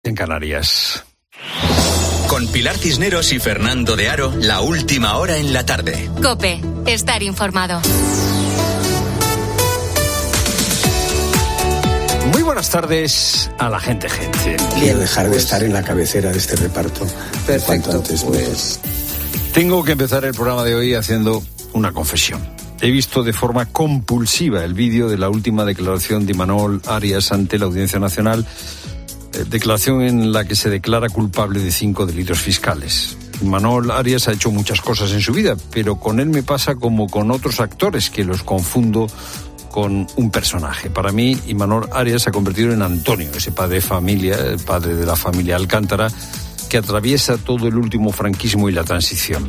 En Canarias. Con Pilar Cisneros y Fernando de Aro, la última hora en la tarde. COPE, estar informado. Muy buenas tardes a la gente. Quiero dejar de estar en la cabecera de este reparto. Perfecto, antes, pues. Tengo que empezar el programa de hoy haciendo una confesión. He visto de forma compulsiva el vídeo de la última declaración de Imanol Arias ante la Audiencia Nacional, declaración en la que se declara culpable de 5 delitos fiscales. Imanol Arias ha hecho muchas cosas en su vida, pero con él me pasa como con otros actores, que los confundo con un personaje. Para mí, Imanol Arias se ha convertido en Antonio, ese padre de familia, el padre de la familia Alcántara, que atraviesa todo el último franquismo y la transición.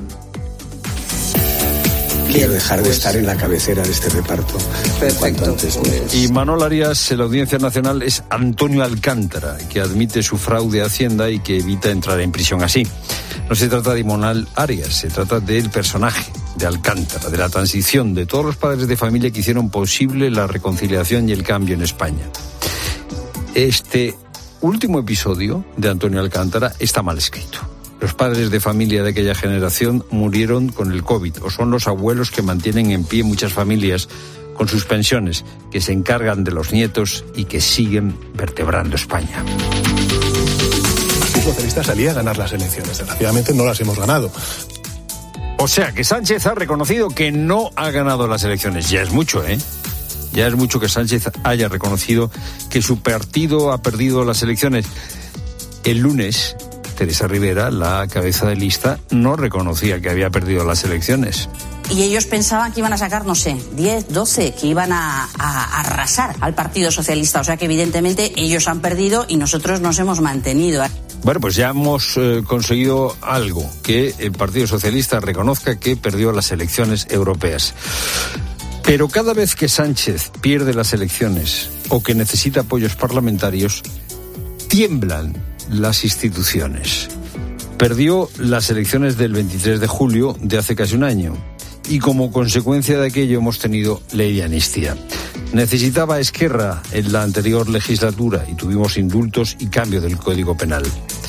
Quiero dejar de estar en la cabecera de este reparto. Perfecto, antes, pues. Imanol Arias en la Audiencia Nacional es Antonio Alcántara, que admite su fraude a Hacienda y que evita entrar en prisión así. No se trata de Imanol Arias, se trata del personaje de Alcántara, de la transición, de todos los padres de familia que hicieron posible la reconciliación y el cambio en España. Este último episodio de Antonio Alcántara está mal escrito. Los padres de familia de aquella generación murieron con el COVID, o son los abuelos que mantienen en pie muchas familias con sus pensiones, que se encargan de los nietos y que siguen vertebrando España. El socialista salía a ganar las elecciones. Desgraciadamente no las hemos ganado. O sea, que Sánchez ha reconocido que no ha ganado las elecciones. Ya es mucho, ¿eh? Ya es mucho que Sánchez haya reconocido que su partido ha perdido las elecciones. El lunes, Teresa Rivera, la cabeza de lista, no reconocía que había perdido las elecciones. Y ellos pensaban que iban a sacar, no sé, 10, 12, que iban a arrasar al Partido Socialista. O sea que evidentemente ellos han perdido y nosotros nos hemos mantenido. Bueno, pues ya hemos conseguido algo, que el Partido Socialista reconozca que perdió las elecciones europeas. Pero cada vez que Sánchez pierde las elecciones o que necesita apoyos parlamentarios, tiemblan las instituciones. Perdió las elecciones del 23 de julio de hace casi un año y como consecuencia de aquello hemos tenido ley de amnistía. Necesitaba Esquerra en la anterior legislatura y tuvimos indultos y cambio del Código Penal.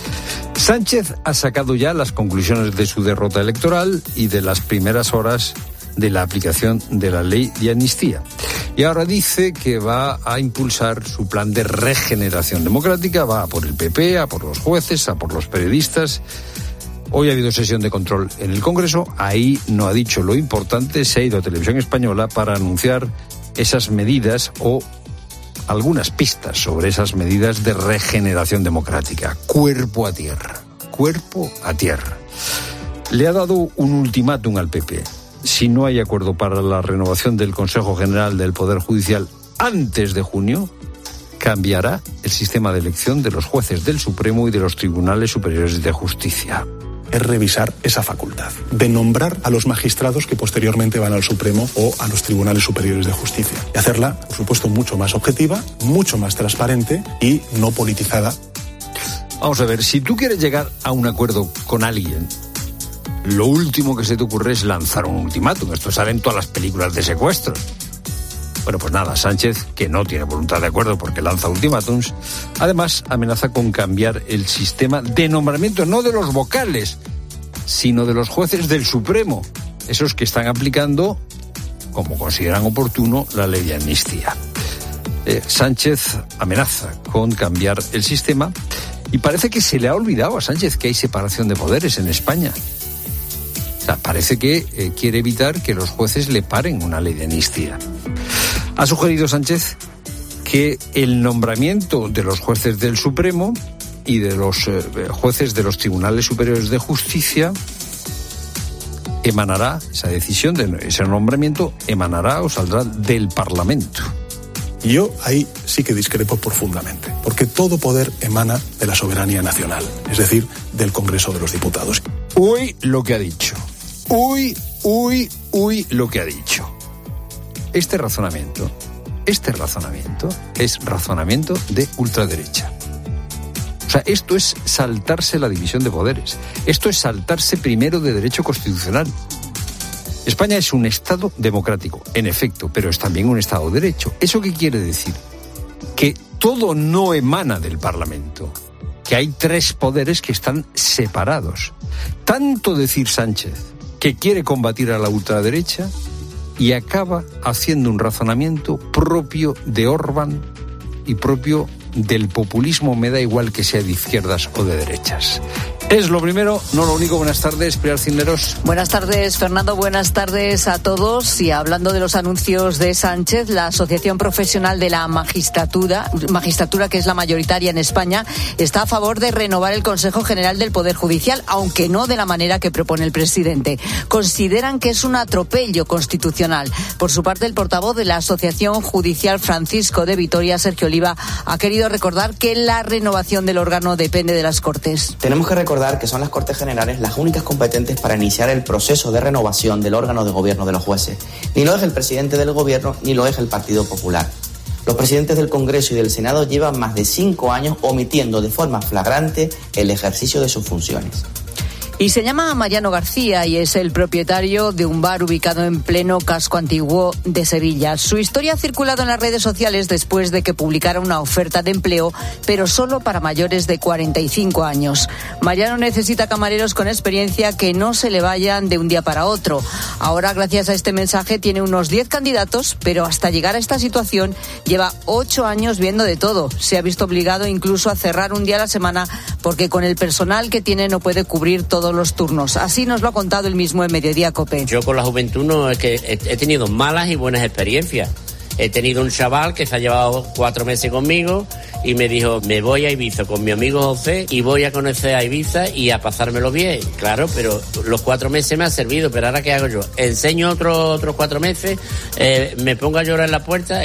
Sánchez ha sacado ya las conclusiones de su derrota electoral y de las primeras horas de la aplicación de la ley de amnistía. Y ahora dice que va a impulsar su plan de regeneración democrática, va a por el PP, a por los jueces, a por los periodistas. Hoy ha habido sesión de control en el Congreso, ahí no ha dicho lo importante, se ha ido a Televisión Española para anunciar esas medidas o algunas pistas sobre esas medidas de regeneración democrática. Cuerpo a tierra, cuerpo a tierra. Le ha dado un ultimátum al PP. Si no hay acuerdo para la renovación del Consejo General del Poder Judicial antes de junio, cambiará el sistema de elección de los jueces del Supremo y de los tribunales superiores de justicia. Es revisar esa facultad de nombrar a los magistrados que posteriormente van al Supremo o a los tribunales superiores de justicia. Y hacerla, por supuesto, mucho más objetiva, mucho más transparente y no politizada. Vamos a ver, si tú quieres llegar a un acuerdo con alguien, lo último que se te ocurre es lanzar un ultimátum. Esto sale en todas las películas de secuestro. Bueno, pues nada, Sánchez, que no tiene voluntad de acuerdo porque lanza ultimátums, además amenaza con cambiar el sistema de nombramiento, no de los vocales, sino de los jueces del Supremo, esos que están aplicando, como consideran oportuno, la ley de amnistía. Sánchez amenaza con cambiar el sistema y parece que se le ha olvidado a Sánchez que hay separación de poderes en España. O sea, parece que quiere evitar que los jueces le paren una ley de amnistía. Ha sugerido Sánchez que el nombramiento de los jueces del Supremo y de los jueces de los tribunales superiores de justicia emanará, esa decisión de ese nombramiento emanará o saldrá del Parlamento. Yo ahí sí que discrepo profundamente, porque todo poder emana de la soberanía nacional, es decir, del Congreso de los Diputados. Uy, lo que ha dicho. Uy, lo que ha dicho. Este razonamiento es razonamiento de ultraderecha. O sea, esto es saltarse la división de poderes. Esto es saltarse primero de derecho constitucional. España es un Estado democrático, en efecto, pero es también un Estado de derecho. ¿Eso qué quiere decir? Que todo no emana del Parlamento. que hay tres poderes que están separados. Tanto decir Sánchez que quiere combatir a la ultraderecha y acaba haciendo un razonamiento propio de Orbán y propio del populismo, me da igual que sea de izquierdas o de derechas. Es lo primero, no lo único. Buenas tardes, Pilar Cisneros. Buenas tardes, Fernando. Buenas tardes a todos. Y hablando de los anuncios de Sánchez, la Asociación Profesional de la Magistratura, que es la mayoritaria en España, está a favor de renovar el Consejo General del Poder Judicial, aunque no de la manera que propone el presidente. Consideran que es un atropello constitucional. Por su parte, el portavoz de la Asociación Judicial Francisco de Vitoria, Sergio Oliva, ha querido recordar que la renovación del órgano depende de las Cortes. Tenemos que recordar que son las Cortes Generales las únicas competentes para iniciar el proceso de renovación del órgano de gobierno de los jueces. Ni lo es el presidente del gobierno, ni lo es el Partido Popular. Los presidentes del Congreso y del Senado llevan más de 5 años omitiendo de forma flagrante el ejercicio de sus funciones. Y se llama Mariano García y es el propietario de un bar ubicado en pleno casco antiguo de Sevilla. Su historia ha circulado en las redes sociales después de que publicara una oferta de empleo, pero solo para mayores de 45 años. Mariano necesita camareros con experiencia que no se le vayan de un día para otro. Ahora, gracias a este mensaje, tiene unos 10 candidatos, pero hasta llegar a esta situación lleva 8 años viendo de todo. Se ha visto obligado incluso a cerrar un día a la semana porque con el personal que tiene no puede cubrir todos los turnos. Así nos lo ha contado él mismo en Mediodía COPE. Yo con la juventud no es que he tenido malas y buenas experiencias. He tenido un chaval que se ha llevado 4 meses conmigo y me dijo, me voy a Ibiza con mi amigo José y voy a conocer a Ibiza y a pasármelo bien. Claro, pero los 4 meses me ha servido, pero ahora ¿qué hago yo? ¿Enseño otros 4 meses? ¿Me pongo a llorar en la puerta?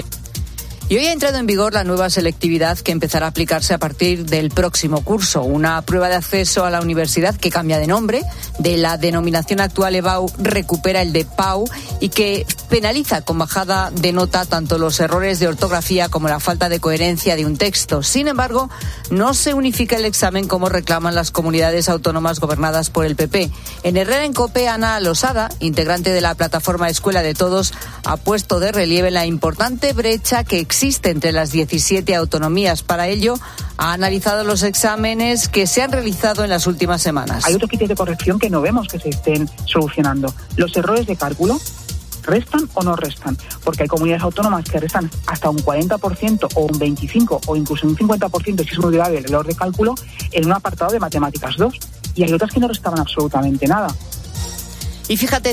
Y hoy ha entrado en vigor la nueva selectividad que empezará a aplicarse a partir del próximo curso. Una prueba de acceso a la universidad que cambia de nombre. De la denominación actual EBAU recupera el de PAU y que penaliza con bajada de nota tanto los errores de ortografía como la falta de coherencia de un texto. Sin embargo, no se unifica el examen como reclaman las comunidades autónomas gobernadas por el PP. En Herrera en COPE, Ana Losada, integrante de la plataforma Escuela de Todos, ha puesto de relieve la importante brecha que existe entre las 17 autonomías. Para ello, ha analizado los exámenes que se han realizado en las últimas semanas. Hay otros criterios de corrección que no vemos que se estén solucionando. Los errores de cálculo, ¿restan o no restan? Porque hay comunidades autónomas que restan hasta un 40% o un 25% o incluso un 50% si es muy grave el error de cálculo en un apartado de Matemáticas 2. Y hay otras que no restaban absolutamente nada. Y fíjate,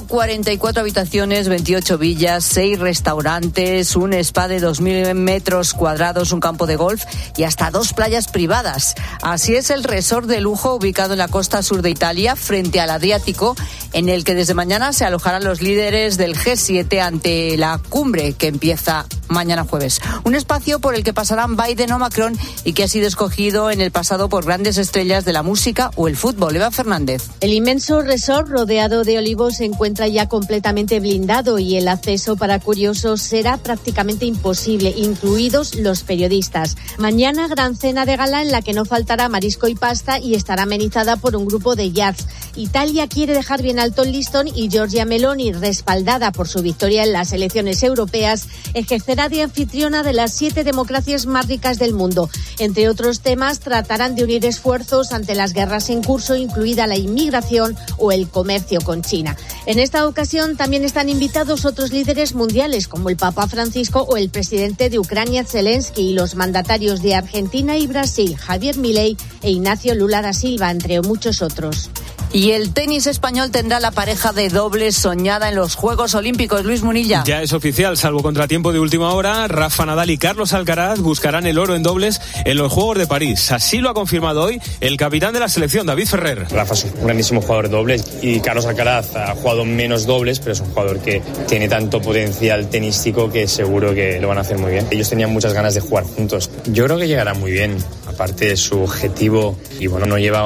144 habitaciones, 28 villas, 6 restaurantes, un spa de 2.000 metros cuadrados, un campo de golf y hasta 2 playas privadas. Así es el resort de lujo ubicado en la costa sur de Italia, frente al Adriático, en el que desde mañana se alojarán los líderes del G7 ante la cumbre que empieza mañana jueves. Un espacio por el que pasarán Biden o Macron y que ha sido escogido en el pasado por grandes estrellas de la música o el fútbol. Eva Fernández. El inmenso resort rodeado de olivos se encuentra ya completamente blindado y el acceso para curiosos será prácticamente imposible, incluidos los periodistas. Mañana gran cena de gala en la que no faltará marisco y pasta y estará amenizada por un grupo de jazz. Italia quiere dejar bien alto el listón y Giorgia Meloni, respaldada por su victoria en las elecciones europeas, ejercerá de anfitriona de las 7 democracias más ricas del mundo. Entre otros temas, tratarán de unir esfuerzos ante las guerras en curso, incluida la inmigración o el comercio con China. En esta ocasión también están invitados otros líderes mundiales como el Papa Francisco o el presidente de Ucrania Zelensky y los mandatarios de Argentina y Brasil Javier Milei e Ignacio Lula da Silva, entre muchos otros. Y el tenis español tendrá la pareja de dobles soñada en los Juegos Olímpicos. Luis Munilla. Ya es oficial, salvo contratiempo de última hora, Rafa Nadal y Carlos Alcaraz buscarán el oro en dobles en los Juegos de París. Así lo ha confirmado hoy el capitán de la selección, David Ferrer. Rafa es un grandísimo jugador de dobles y Carlos Alcaraz ha jugado menos dobles, pero es un jugador que tiene tanto potencial tenístico que seguro que lo van a hacer muy bien. Ellos tenían muchas ganas de jugar juntos. Yo creo que llegará muy bien, aparte de su objetivo, y bueno, no lleva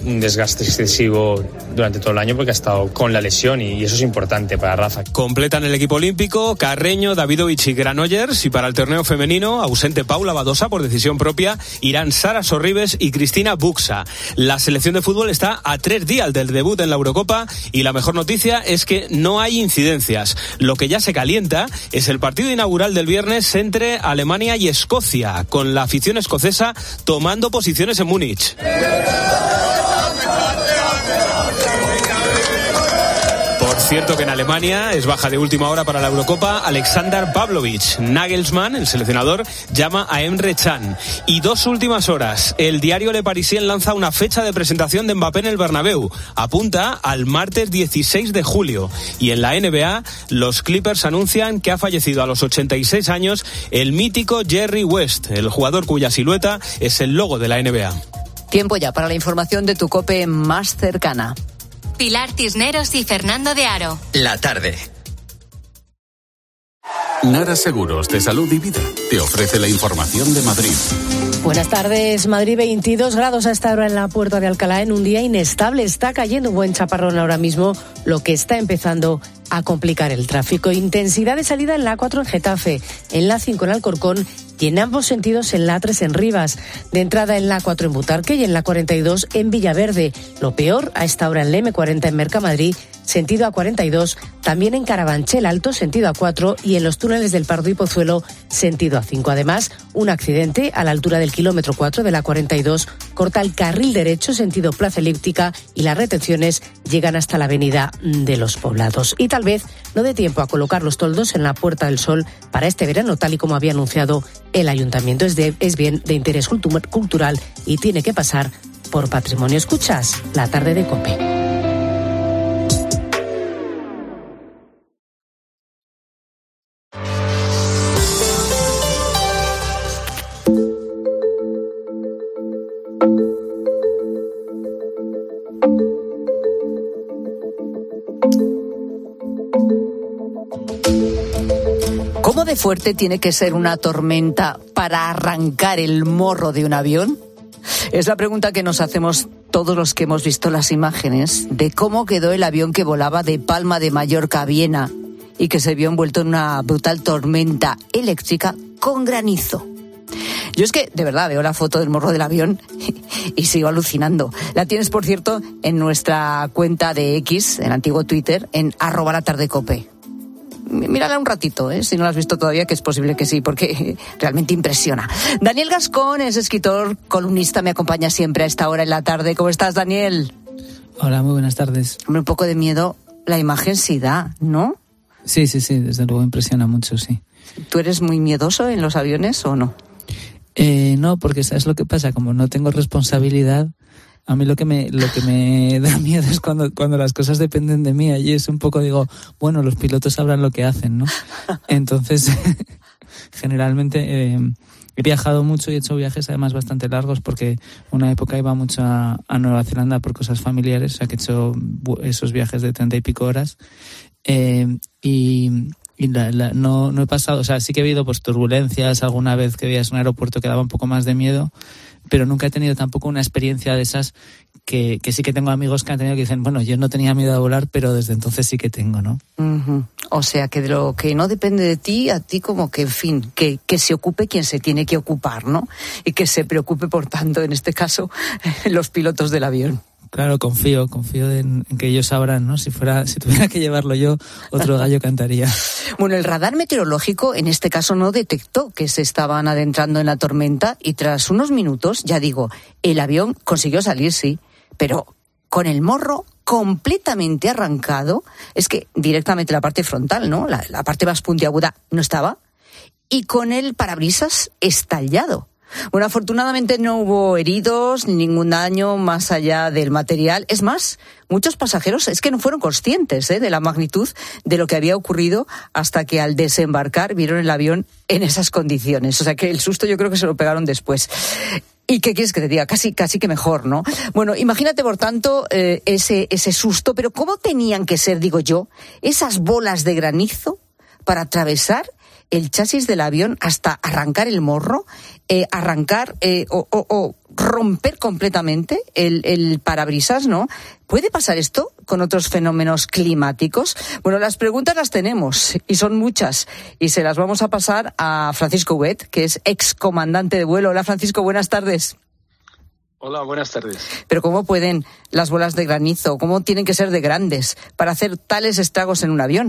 un desgaste excesivo durante todo el año porque ha estado con la lesión y eso es importante para Rafa. Completan el equipo olímpico Carreño, Davidovich y Granollers, y para el torneo femenino, ausente Paula Badosa por decisión propia, irán Sara Sorribes y Cristina Buxa. La selección de fútbol está a 3 días del debut en la Eurocopa y la mejor noticia es que no hay incidencias. Lo que ya se calienta es el partido inaugural del viernes entre Alemania y Escocia, con la afición escocesa tomando posiciones en Múnich. Por cierto que en Alemania es baja de última hora para la Eurocopa Alexander Pavlovich. Nagelsmann, el seleccionador, llama a Emre Can. Y 2 últimas horas. El diario Le Parisien lanza una fecha de presentación de Mbappé en el Bernabéu. Apunta al martes 16 de julio. Y en la NBA, los Clippers anuncian que ha fallecido a los 86 años el mítico Jerry West, el jugador cuya silueta es el logo de la NBA. Tiempo ya para la información de tu COPE más cercana. Pilar Cisneros y Fernando de Aro. La tarde. Nara Seguros de Salud y Vida te ofrece la información de Madrid. Buenas tardes. Madrid, 22 grados a esta hora en la Puerta de Alcalá, en un día inestable. Está cayendo un buen chaparrón ahora mismo, lo que está empezando a complicar el tráfico. Intensidad de salida en la A4 en Getafe, en la A5 en Alcorcón y en ambos sentidos en la A3 en Rivas. De entrada en la A4 en Butarque y en la 42 en Villaverde. Lo peor a esta hora en la M40 en Mercamadrid, sentido A42, también en Carabanchel Alto, sentido A4, y en los túneles del Pardo y Pozuelo, sentido A5. Además, un accidente a la altura del kilómetro 4 de la 42 corta el carril derecho, sentido Plaza Elíptica, y las retenciones llegan hasta la avenida de los Poblados. Y tal vez no dé tiempo a colocar los toldos en la Puerta del Sol para este verano, tal y como había anunciado el Ayuntamiento. Es bien de interés cultural y tiene que pasar por patrimonio. Escuchas La Tarde de COPE. ¿Cómo de fuerte tiene que ser una tormenta para arrancar el morro de un avión? Es la pregunta que nos hacemos todos los que hemos visto las imágenes de cómo quedó el avión que volaba de Palma de Mallorca a Viena y que se vio envuelto en una brutal tormenta eléctrica con granizo. Yo es que, de verdad, veo la foto del morro del avión y sigo alucinando. La tienes, por cierto, en nuestra cuenta de X, en antiguo Twitter, en @latardecope. Mírala un ratito, si no la has visto todavía, que es posible que sí, porque realmente impresiona. Daniel Gascón es escritor, columnista, me acompaña siempre a esta hora en la tarde. ¿Cómo estás, Daniel? Hola, muy buenas tardes. Hombre, un poco de miedo la imagen sí da, ¿no? Sí, desde luego impresiona mucho, sí. ¿Tú eres muy miedoso en los aviones o no? No, porque ¿sabes lo que pasa? Como no tengo responsabilidad, a mí lo que me da miedo es cuando las cosas dependen de mí. Allí es un poco, digo, bueno, los pilotos sabrán lo que hacen, ¿no? Entonces, generalmente he viajado mucho y he hecho viajes además bastante largos, porque una época iba mucho a Nueva Zelanda por cosas familiares, o sea que he hecho esos viajes de 30 y pico horas. No he pasado, o sea, sí que he habido pues turbulencias alguna vez que veías un aeropuerto que daba un poco más de miedo, pero nunca he tenido tampoco una experiencia de esas que sí que tengo amigos que han tenido, que dicen, bueno, yo no tenía miedo a volar, pero desde entonces sí que tengo, ¿no? Uh-huh. O sea, que de lo que no depende de ti, a ti como que, en fin, que se ocupe quien se tiene que ocupar, ¿no? Y que se preocupe, por tanto, en este caso, los pilotos del avión. Claro, confío en que ellos sabrán, ¿no? Si tuviera que llevarlo yo, otro gallo cantaría. Bueno, el radar meteorológico en este caso no detectó que se estaban adentrando en la tormenta y tras unos minutos, ya digo, el avión consiguió salir, sí, pero con el morro completamente arrancado. Es que directamente la parte frontal, ¿no? La parte más puntiaguda no estaba, y con el parabrisas estallado. Bueno, afortunadamente no hubo heridos, ni ningún daño más allá del material. Es más, muchos pasajeros es que no fueron conscientes de la magnitud de lo que había ocurrido hasta que al desembarcar vieron el avión en esas condiciones. O sea que el susto yo creo que se lo pegaron después. ¿Y qué quieres que te diga? Casi que mejor, ¿no? Bueno, imagínate, por tanto, ese susto, pero ¿cómo tenían que ser, digo yo, esas bolas de granizo para atravesar el chasis del avión hasta arrancar el morro, o romper completamente el parabrisas, ¿no? ¿Puede pasar esto con otros fenómenos climáticos? Bueno, las preguntas las tenemos y son muchas y se las vamos a pasar a Francisco Huguet, que es excomandante de vuelo. Hola, Francisco, buenas tardes. Hola, buenas tardes. Pero ¿cómo pueden las bolas de granizo, cómo tienen que ser de grandes para hacer tales estragos en un avión?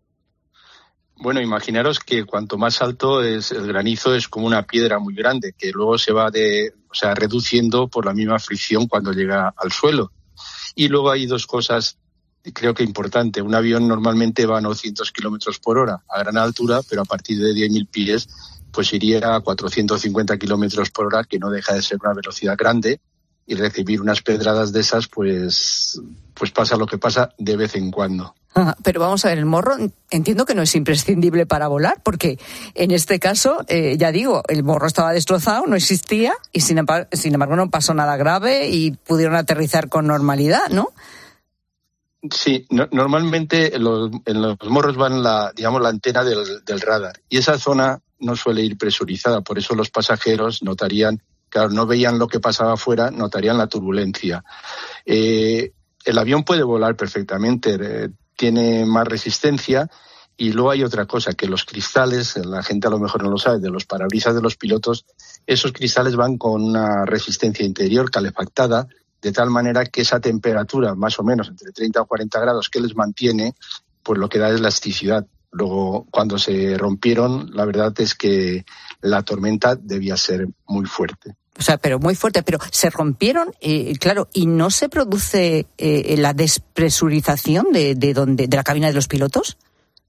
Bueno, imaginaros que cuanto más alto es el granizo, es como una piedra muy grande que luego se va reduciendo por la misma fricción cuando llega al suelo. Y luego hay dos cosas, creo que importante. Un avión normalmente va a 900 kilómetros por hora a gran altura, pero a partir de 10.000 pies pues iría a 450 kilómetros por hora, que no deja de ser una velocidad grande, y recibir unas pedradas de esas, pues pasa lo que pasa de vez en cuando. Pero vamos a ver, el morro entiendo que no es imprescindible para volar, porque en este caso, ya digo, el morro estaba destrozado, no existía, y sin embargo no pasó nada grave y pudieron aterrizar con normalidad, ¿no? Sí, normalmente en los morros van la antena del radar, y esa zona no suele ir presurizada, por eso los pasajeros notarían, claro, no veían lo que pasaba afuera, notarían la turbulencia. El avión puede volar perfectamente, tiene más resistencia, y luego hay otra cosa, que los cristales, la gente a lo mejor no lo sabe, de los parabrisas de los pilotos, esos cristales van con una resistencia interior calefactada, de tal manera que esa temperatura, más o menos entre 30 o 40 grados que les mantiene, pues lo que da es elasticidad. Luego, cuando se rompieron, la verdad es que la tormenta debía ser muy fuerte. O sea, pero muy fuerte, pero se rompieron, claro, y no se produce la despresurización de la cabina de los pilotos.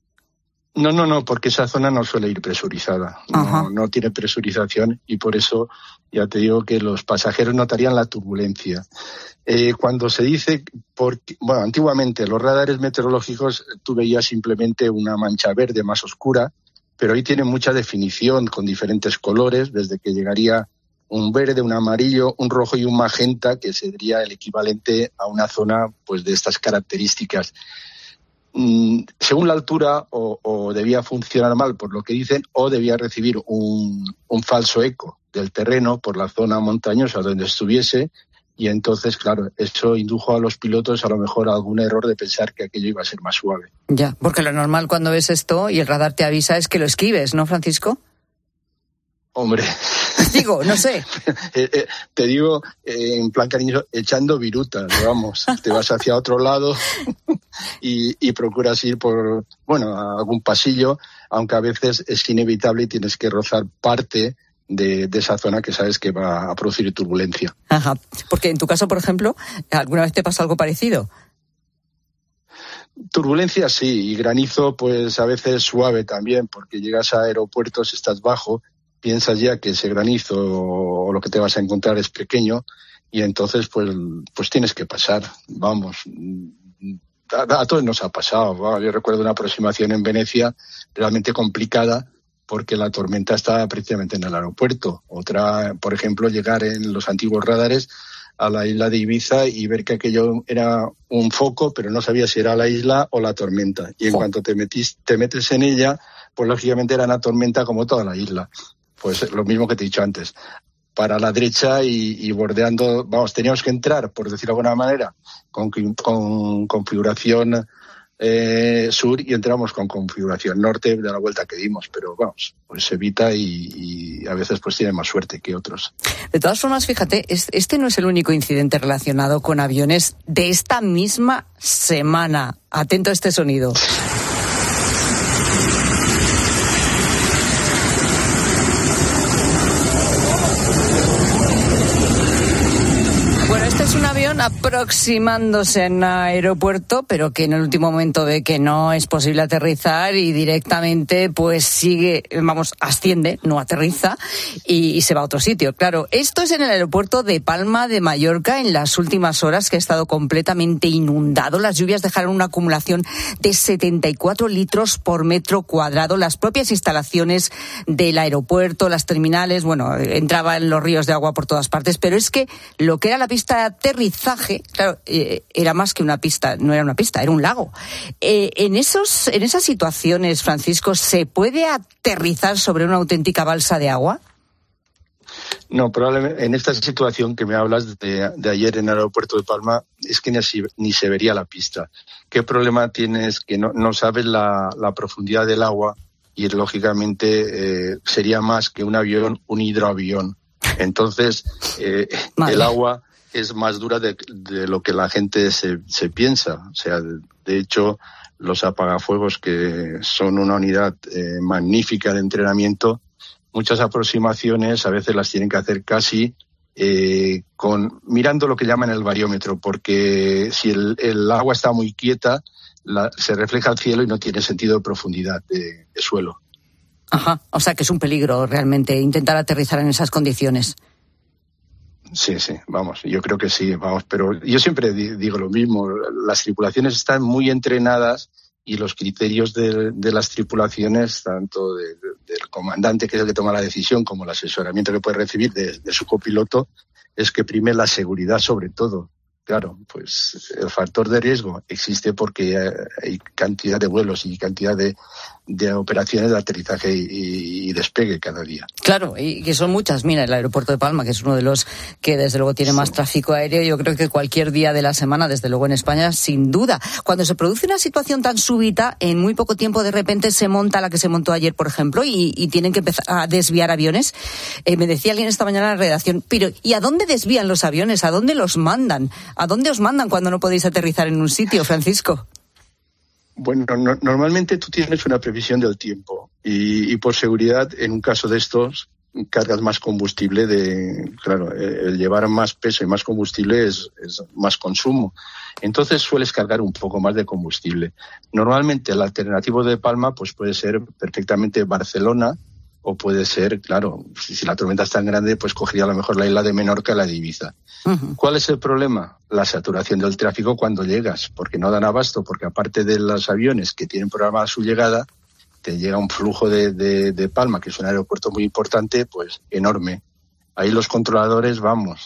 No, porque esa zona no suele ir presurizada, no tiene presurización, y por eso ya te digo que los pasajeros notarían la turbulencia. Cuando se dice, antiguamente los radares meteorológicos tú veías simplemente una mancha verde más oscura, pero hoy tienen mucha definición con diferentes colores, desde que llegaría un verde, un amarillo, un rojo y un magenta, que sería el equivalente a una zona pues de estas características. Según la altura, o debía funcionar mal por lo que dicen, o debía recibir un falso eco del terreno por la zona montañosa donde estuviese, y entonces, claro, eso indujo a los pilotos a lo mejor a algún error de pensar que aquello iba a ser más suave. Ya, porque lo normal cuando ves esto y el radar te avisa es que lo esquives, ¿no, Francisco? Hombre. Digo, no sé. Te digo, en plan cariñoso, echando virutas, vamos. Te vas hacia otro lado y procuras ir por, a algún pasillo, aunque a veces es inevitable y tienes que rozar parte de esa zona que sabes que va a producir turbulencia. Ajá, porque en tu caso, por ejemplo, ¿alguna vez te pasa algo parecido? Turbulencia sí, y granizo pues a veces suave también, porque llegas a aeropuertos, estás bajo, piensas ya que ese granizo o lo que te vas a encontrar es pequeño, y entonces pues tienes que pasar, vamos. A todos nos ha pasado. Yo recuerdo una aproximación en Venecia realmente complicada, porque la tormenta estaba precisamente en el aeropuerto. Otra, por ejemplo, llegar en los antiguos radares a la isla de Ibiza y ver que aquello era un foco, pero no sabía si era la isla o la tormenta. Y en cuanto te metes en ella, pues lógicamente era una tormenta como toda la isla. Pues lo mismo que te he dicho antes. Para la derecha y bordeando, teníamos que entrar, por decirlo de alguna manera, con configuración sur, y entramos con configuración norte de la vuelta que dimos, pero pues se evita y a veces pues tiene más suerte que otros. De todas formas, fíjate, este no es el único incidente relacionado con aviones de esta misma semana. Atento a este sonido. Es un avión aproximándose en un aeropuerto, pero que en el último momento ve que no es posible aterrizar y directamente pues asciende, no aterriza y se va a otro sitio. Claro, esto es en el aeropuerto de Palma de Mallorca en las últimas horas, que ha estado completamente inundado. Las lluvias dejaron una acumulación de 74 litros por metro cuadrado. Las propias instalaciones del aeropuerto, las terminales, entraban los ríos de agua por todas partes, pero es que lo que era la pista de aterrizaje, claro, era más que una pista, no era una pista, era un lago. En esas situaciones, Francisco, ¿se puede aterrizar sobre una auténtica balsa de agua? No, probablemente en esta situación que me hablas de ayer en el aeropuerto de Palma, es que ni se vería la pista. ¿Qué problema tienes? Que no sabes la profundidad del agua y, lógicamente, sería más que un avión, un hidroavión. Entonces, el agua es más dura de lo que la gente se piensa. O sea, de hecho, los apagafuegos, que son una unidad magnífica de entrenamiento, muchas aproximaciones a veces las tienen que hacer casi mirando lo que llaman el barómetro, porque si el agua está muy quieta, se refleja al cielo y no tiene sentido de profundidad de suelo. Ajá, o sea que es un peligro realmente intentar aterrizar en esas condiciones. Sí, vamos, yo creo que sí, vamos, pero yo siempre digo lo mismo, las tripulaciones están muy entrenadas y los criterios de las tripulaciones, tanto del comandante, que es el que toma la decisión, como el asesoramiento que puede recibir de su copiloto, es que prime la seguridad sobre todo. Claro, pues el factor de riesgo existe porque hay cantidad de vuelos y cantidad de operaciones de aterrizaje y despegue cada día. Claro, y que son muchas. Mira, el aeropuerto de Palma, que es uno de los que desde luego tiene más tráfico aéreo, yo creo que cualquier día de la semana, desde luego en España, sin duda. Cuando se produce una situación tan súbita, en muy poco tiempo de repente se monta la que se montó ayer, por ejemplo, y tienen que empezar a desviar aviones. Me decía alguien esta mañana en la redacción, pero ¿y a dónde desvían los aviones? ¿A dónde los mandan? ¿A dónde os mandan cuando no podéis aterrizar en un sitio, Francisco? Bueno, normalmente tú tienes una previsión del tiempo y por seguridad, en un caso de estos, cargas más combustible. Claro, el llevar más peso y más combustible es más consumo. Entonces sueles cargar un poco más de combustible. Normalmente el alternativo de Palma pues puede ser perfectamente Barcelona, o puede ser, claro, si la tormenta es tan grande, pues cogería a lo mejor la isla de Menorca, la de Ibiza. Uh-huh. ¿Cuál es el problema? La saturación del tráfico cuando llegas, porque no dan abasto, porque aparte de los aviones que tienen programada su llegada, te llega un flujo de Palma, que es un aeropuerto muy importante, pues enorme. Ahí los controladores,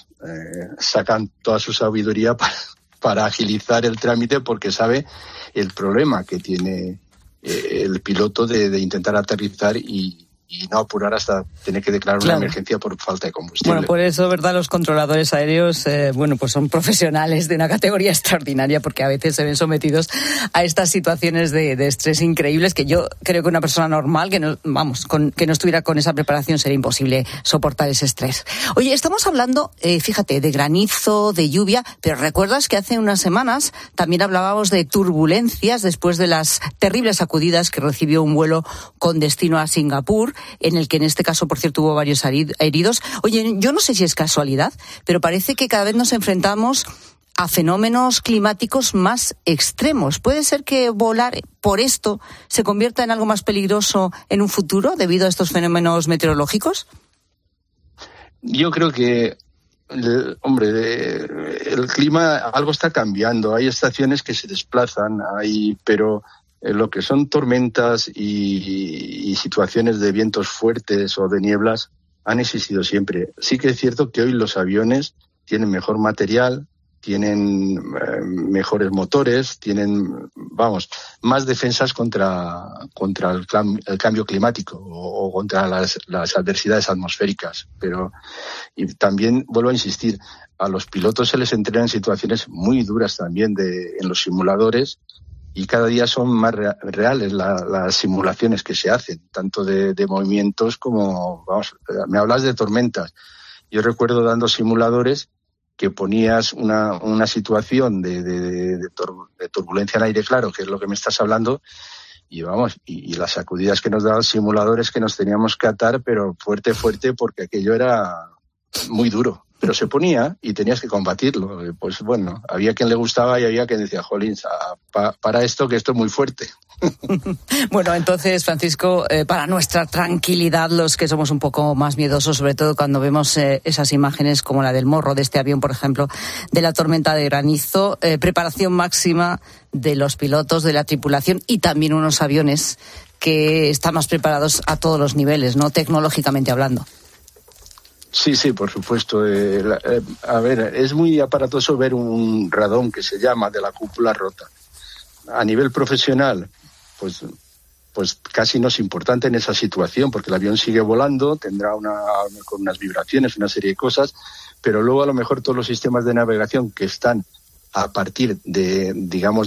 sacan toda su sabiduría para agilizar el trámite, porque sabe el problema que tiene el piloto de intentar aterrizar y no apurar hasta tener que declarar una emergencia por falta de combustible. Bueno, por eso, ¿verdad? Los controladores aéreos, pues son profesionales de una categoría extraordinaria, porque a veces se ven sometidos a estas situaciones de estrés increíbles que yo creo que una persona normal que no estuviera con esa preparación sería imposible soportar ese estrés. Oye, estamos hablando, fíjate, de granizo, de lluvia, pero ¿recuerdas que hace unas semanas también hablábamos de turbulencias después de las terribles sacudidas que recibió un vuelo con destino a Singapur, en el que en este caso, por cierto, hubo varios heridos? Oye, yo no sé si es casualidad, pero parece que cada vez nos enfrentamos a fenómenos climáticos más extremos. ¿Puede ser que volar por esto se convierta en algo más peligroso en un futuro debido a estos fenómenos meteorológicos? Yo creo que, el clima, algo está cambiando. Hay estaciones que se desplazan, pero lo que son tormentas y situaciones de vientos fuertes o de nieblas han existido siempre. Sí que es cierto que hoy los aviones tienen mejor material, tienen mejores motores, tienen, más defensas contra el cambio climático o contra las adversidades atmosféricas. Y también vuelvo a insistir, a los pilotos se les entrena en situaciones muy duras también en los simuladores, y cada día son más reales las simulaciones que se hacen, tanto de movimientos como, me hablas de tormentas. Yo recuerdo dando simuladores que ponías una situación de turbulencia en aire claro, que es lo que me estás hablando, y las sacudidas que nos daban simuladores que nos teníamos que atar, pero fuerte, porque aquello era muy duro. Pero se ponía y tenías que combatirlo. Pues bueno, había quien le gustaba y había quien decía, jolín, para esto, que esto es muy fuerte. Bueno, entonces, Francisco, para nuestra tranquilidad, los que somos un poco más miedosos, sobre todo cuando vemos esas imágenes como la del morro de este avión, por ejemplo, de la tormenta de granizo, preparación máxima de los pilotos, de la tripulación y también unos aviones que están más preparados a todos los niveles, ¿no? Tecnológicamente hablando. Sí, por supuesto. A ver, es muy aparatoso ver un radón que se llama de la cúpula rota. A nivel profesional, pues casi no es importante en esa situación, porque el avión sigue volando, tendrá con unas vibraciones, una serie de cosas, pero luego a lo mejor todos los sistemas de navegación que están a partir de, digamos,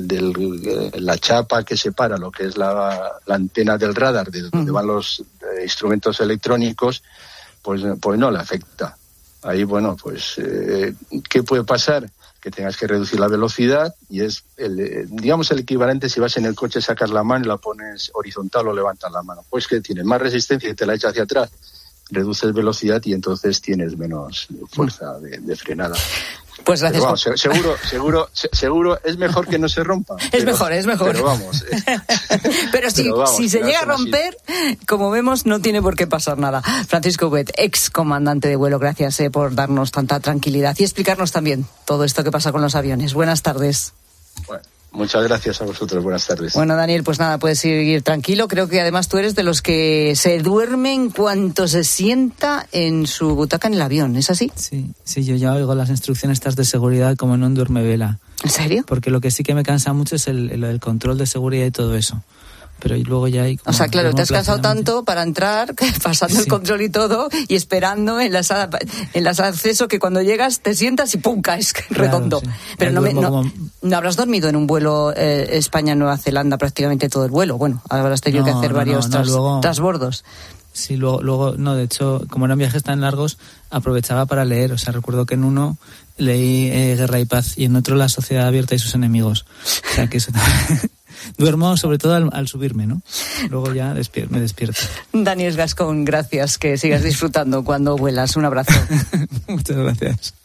la chapa que separa lo que es la antena del radar, de donde van los instrumentos electrónicos, pues no le afecta. Ahí, bueno, pues, ¿qué puede pasar? Que tengas que reducir la velocidad y es, el equivalente si vas en el coche, sacas la mano y la pones horizontal o levantas la mano. Pues que tienes más resistencia y te la echas hacia atrás, reduces velocidad y entonces tienes menos fuerza de frenada. Pues gracias. Pero vamos, seguro es mejor que no se rompa. Es mejor. Pero vamos. Pero si se llega a romper, como vemos, no tiene por qué pasar nada. Francisco Huguet, ex comandante de vuelo, gracias por darnos tanta tranquilidad y explicarnos también todo esto que pasa con los aviones. Buenas tardes. Bueno, muchas gracias a vosotros. Buenas tardes. Bueno, Daniel, pues nada, puedes seguir tranquilo. Creo que además tú eres de los que se duerme en cuanto se sienta en su butaca en el avión, ¿es así? Sí, yo ya oigo las instrucciones estas de seguridad como en un duermevela. ¿En serio? Porque lo que sí que me cansa mucho es el control de seguridad y todo eso. Pero luego ya hay... O sea, claro, te has cansado tanto para entrar, pasando el control y todo, y esperando en la sala de acceso, que cuando llegas te sientas y ¡pum! Caes redondo. Sí. Pero no habrás dormido en un vuelo España-Nueva Zelanda prácticamente todo el vuelo. Bueno, habrás tenido que hacer varios transbordos. Sí, luego, no, de hecho, como eran viajes tan largos, aprovechaba para leer. O sea, recuerdo que en uno leí Guerra y Paz y en otro La Sociedad Abierta y sus enemigos. O sea, que eso también... Duermo sobre todo al subirme, ¿no? Luego ya me despierto. Daniel Gascón, gracias, que sigas disfrutando cuando vuelas. Un abrazo. Muchas gracias.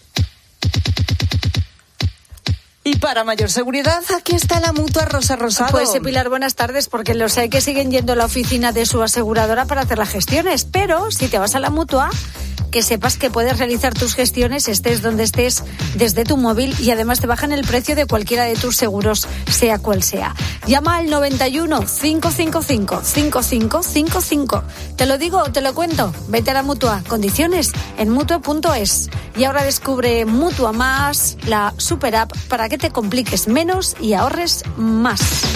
Y para mayor seguridad, aquí está la Mutua Rosa Rosado. Pues Pilar, buenas tardes, porque lo sé que siguen yendo a la oficina de su aseguradora para hacer las gestiones, pero si te vas a la Mutua, que sepas que puedes realizar tus gestiones, estés donde estés, desde tu móvil, y además te bajan el precio de cualquiera de tus seguros, sea cual sea. Llama al 91 555 5555. Te lo digo o te lo cuento. Vete a la Mutua. Condiciones en mutua.es. Y ahora descubre Mutua Más, la super app, para que te compliques menos y ahorres más.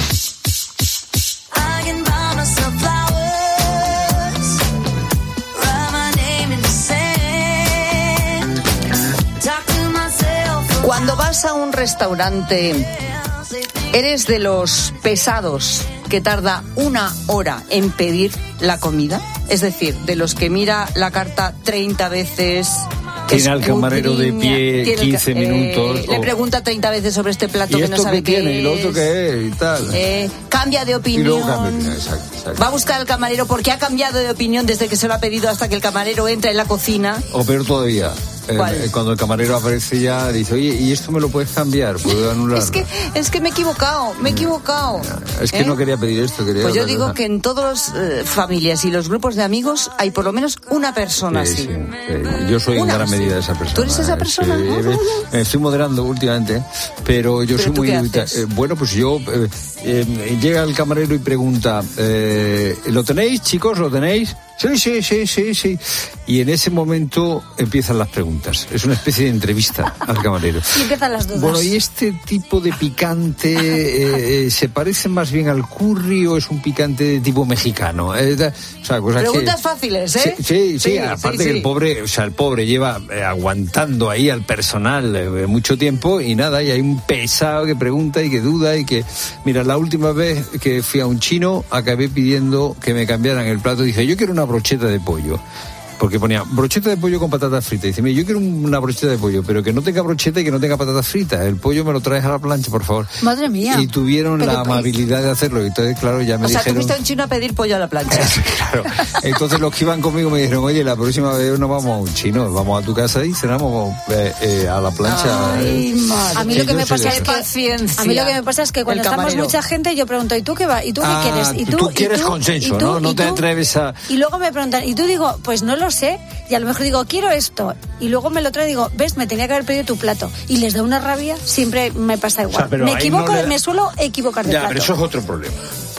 Cuando vas a un restaurante, ¿eres de los pesados que tarda 1 hora en pedir la comida? Es decir, de los que mira la carta 30 veces... Tiene al camarero de pie 15 minutos. Le pregunta 30 veces sobre este plato que no sabe qué tiene, es. y lo otro qué es y tal. Cambia de opinión. Y luego cambia, exacto. Va a buscar al camarero porque ha cambiado de opinión desde que se lo ha pedido hasta que el camarero entra en la cocina. O peor todavía, cuando el camarero aparece ya dice, oye, ¿y esto me lo puedes cambiar? ¿Puedo anularlo? Es que me he equivocado. Es que no quería pedir esto, quería... Pues yo digo que en todas las familias y los grupos de amigos hay por lo menos una persona así. Sí. Yo soy en gran medida esa persona. ¿Tú eres esa persona? Me estoy moderando últimamente, pero yo soy muy... bueno, pues yo... llega el camarero y pregunta, ¿lo tenéis, chicos? ¿Lo tenéis? Sí. Y en ese momento empiezan las preguntas. Es una especie de entrevista al camarero. Y empiezan las dudas. Bueno, ¿y este tipo de picante se parece más bien al curry o es un picante de tipo mexicano? Preguntas fáciles, ¿eh? Sí, aparte que el pobre lleva aguantando ahí al personal mucho tiempo y nada, y hay un pesado que pregunta y que duda y que... Mira, la última vez que fui a un chino acabé pidiendo que me cambiaran el plato. Dije, yo quiero una brocheta de pollo. Porque ponía brocheta de pollo con patatas fritas. Dice, mira, yo quiero una brocheta de pollo, pero que no tenga brocheta y que no tenga patatas fritas. El pollo me lo traes a la plancha, por favor. Madre mía. Y tuvieron la amabilidad de hacerlo. Y entonces, claro, ya me dijeron... O sea, tú fuiste a un chino a pedir pollo a la plancha. Claro. Entonces los que iban conmigo me dijeron, oye, la próxima vez no vamos a un chino, vamos a tu casa y cenamos a la plancha. Ay, madre. A mí lo que me pasa es que... Paciencia. A mí lo que me pasa es que cuando estamos mucha gente, yo pregunto, ¿y tú qué va? ¿Y tú qué quieres? ¿Y tú quieres consenso, ¿no? No te atreves a... Y luego me preguntan, y tú digo, pues no lo sé, y a lo mejor digo, quiero esto, y luego me lo traigo y digo, ves, me tenía que haber pedido tu plato, y les da una rabia, siempre me pasa igual. O sea, me equivoco, me suelo equivocar de plato. Pero eso es otro problema.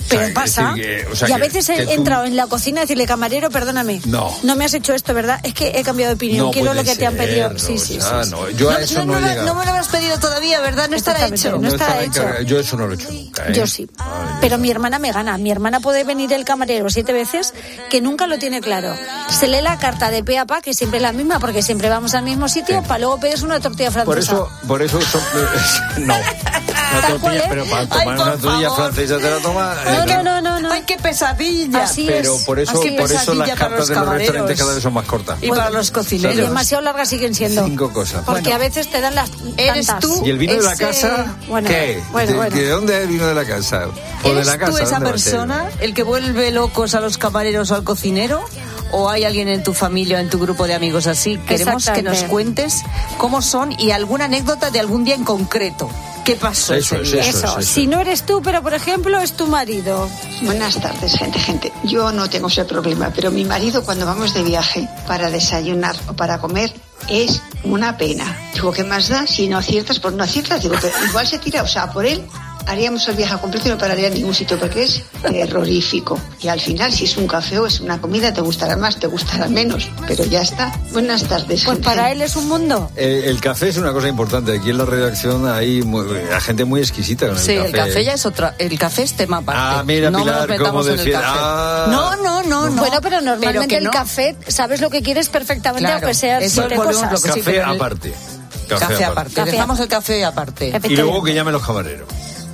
Pero pasa. Y a veces he entrado en la cocina a decirle, camarero, perdóname. No me has hecho esto, ¿verdad? Es que he cambiado de opinión. Quiero lo que te han pedido. Sí. No, yo a eso no he llegado. No me lo habrás pedido todavía, ¿verdad? No estará hecho. No estará hecho. Yo eso no lo he hecho nunca. Yo sí. Pero mi hermana me gana. Mi hermana puede venir el camarero 7 veces que nunca lo tiene claro. Se lee la carta de pe a pa, que siempre es la misma, porque siempre vamos al mismo sitio, para luego pedirse una tortilla francesa. Por eso no. Una tortilla, pero para tomar una tortilla francesa te la toma. No. ¡Ay, qué pesadilla! Así pero es. por eso las cartas de los restaurantes cada vez son más cortas. Y para los cocineros. Demasiado largas siguen siendo. 5 cosas. Porque a veces te dan las ¿Eres tantas. tú? ¿Y el vino de la casa? ¿Qué? ¿De dónde es el vino de la casa? ¿O de la casa? ¿Eres tú esa persona, el que vuelve locos a los camareros o al cocinero? ¿O hay alguien en tu familia o en tu grupo de amigos así? Queremos que nos cuentes cómo son y alguna anécdota de algún día en concreto. ¿Qué pasó? Eso. Si no eres tú, pero por ejemplo es tu marido. Buenas tardes, gente. Yo no tengo ese problema, pero mi marido cuando vamos de viaje para desayunar o para comer es una pena. Digo, ¿qué más da? Si no aciertas, pues no aciertas. Digo, pero igual se tira, o sea, por él haríamos el viaje completo y no pararía en ningún sitio porque es terrorífico. Y al final, si es un café o es una comida, te gustará más, te gustará menos, pero ya está. Buenas tardes. Pues para él es un mundo. El café es una cosa importante. Aquí en la redacción hay gente muy exquisita con el café. Sí, el café ya es otra. El café es tema aparte. Mira, no Pilar, nos metamos en el café. No. Bueno, pero normalmente el café, sabes lo que quieres perfectamente, aunque sea siete cosas. Café aparte. Café aparte. Dejamos el café aparte. Y luego que llamen los camareros.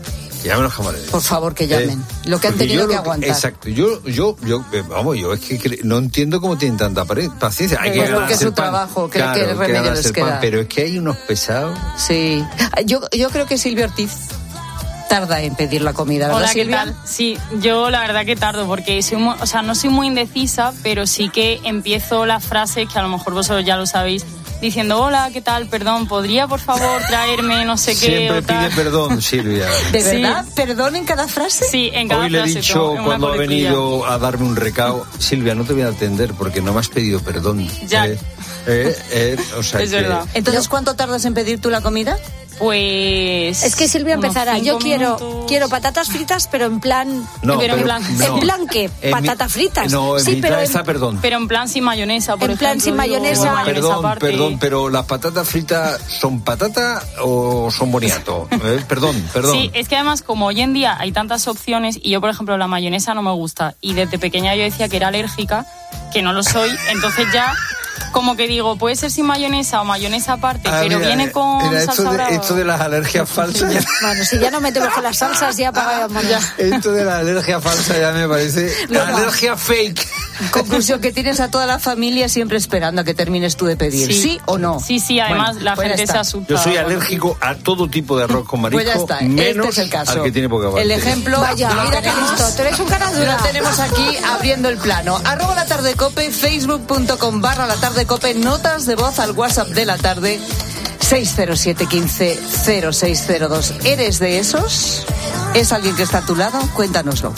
Por favor, que llamen. Lo que han tenido que aguantar. Exacto. Yo es que no entiendo cómo tienen tanta paciencia. Hay que ganarse que es su el pan. trabajo, que remedio les queda. Pero es que hay unos pesados. Sí. Yo creo que Silvia Ortiz tarda en pedir la comida, ¿verdad, Silvia? ¿Qué tal? Sí, yo la verdad que tardo porque no soy muy indecisa, pero sí que empiezo las frases que a lo mejor vosotros ya lo sabéis, diciendo, hola, ¿qué tal? Perdón, ¿podría por favor traerme no sé qué? Siempre pide perdón, Silvia. ¿De verdad? ¿Perdón en cada frase? Sí, en cada frase. Hoy le he dicho cuando ha venido a darme un recao, Silvia, no te voy a atender porque no me has pedido perdón. Ya. O sea, es verdad. Entonces, ¿cuánto tardas en pedir tú la comida? Pues es que Silvia empezará. Yo quiero patatas fritas, pero en plan. ¿En plan qué? ¿Patatas fritas? No, sí, pero perdón. Pero en plan sin mayonesa, por ejemplo. En plan sin mayonesa. Perdón, pero las patatas fritas ¿son patata o son boniato? Perdón. Sí, es que además como hoy en día hay tantas opciones y yo, por ejemplo, la mayonesa no me gusta y desde pequeña yo decía que era alérgica, que no lo soy, entonces ya como que digo, puede ser sin mayonesa o mayonesa aparte, pero mira, viene con salsa brava. Esto de las alergias falsas. Bueno, si ya no metemos con las salsas, ya pagamos ya. Esto de la alergia falsa ya me parece alergia fake. Conclusión, que tienes a toda la familia siempre esperando a que termines tú de pedir. ¿Sí o no? Sí, además la gente se asusta. Yo soy alérgico a todo tipo de arroz con marisco, pues ya está. menos este es el caso. al que tiene poca base. El ejemplo, mira que listo, tú eres un cara dura. Lo tenemos aquí abriendo el plano. @latardecope, facebook.com/latardecope, notas de voz al WhatsApp de la tarde 607 15 0602. ¿Eres de esos? ¿Es alguien que está a tu lado? Cuéntanoslo.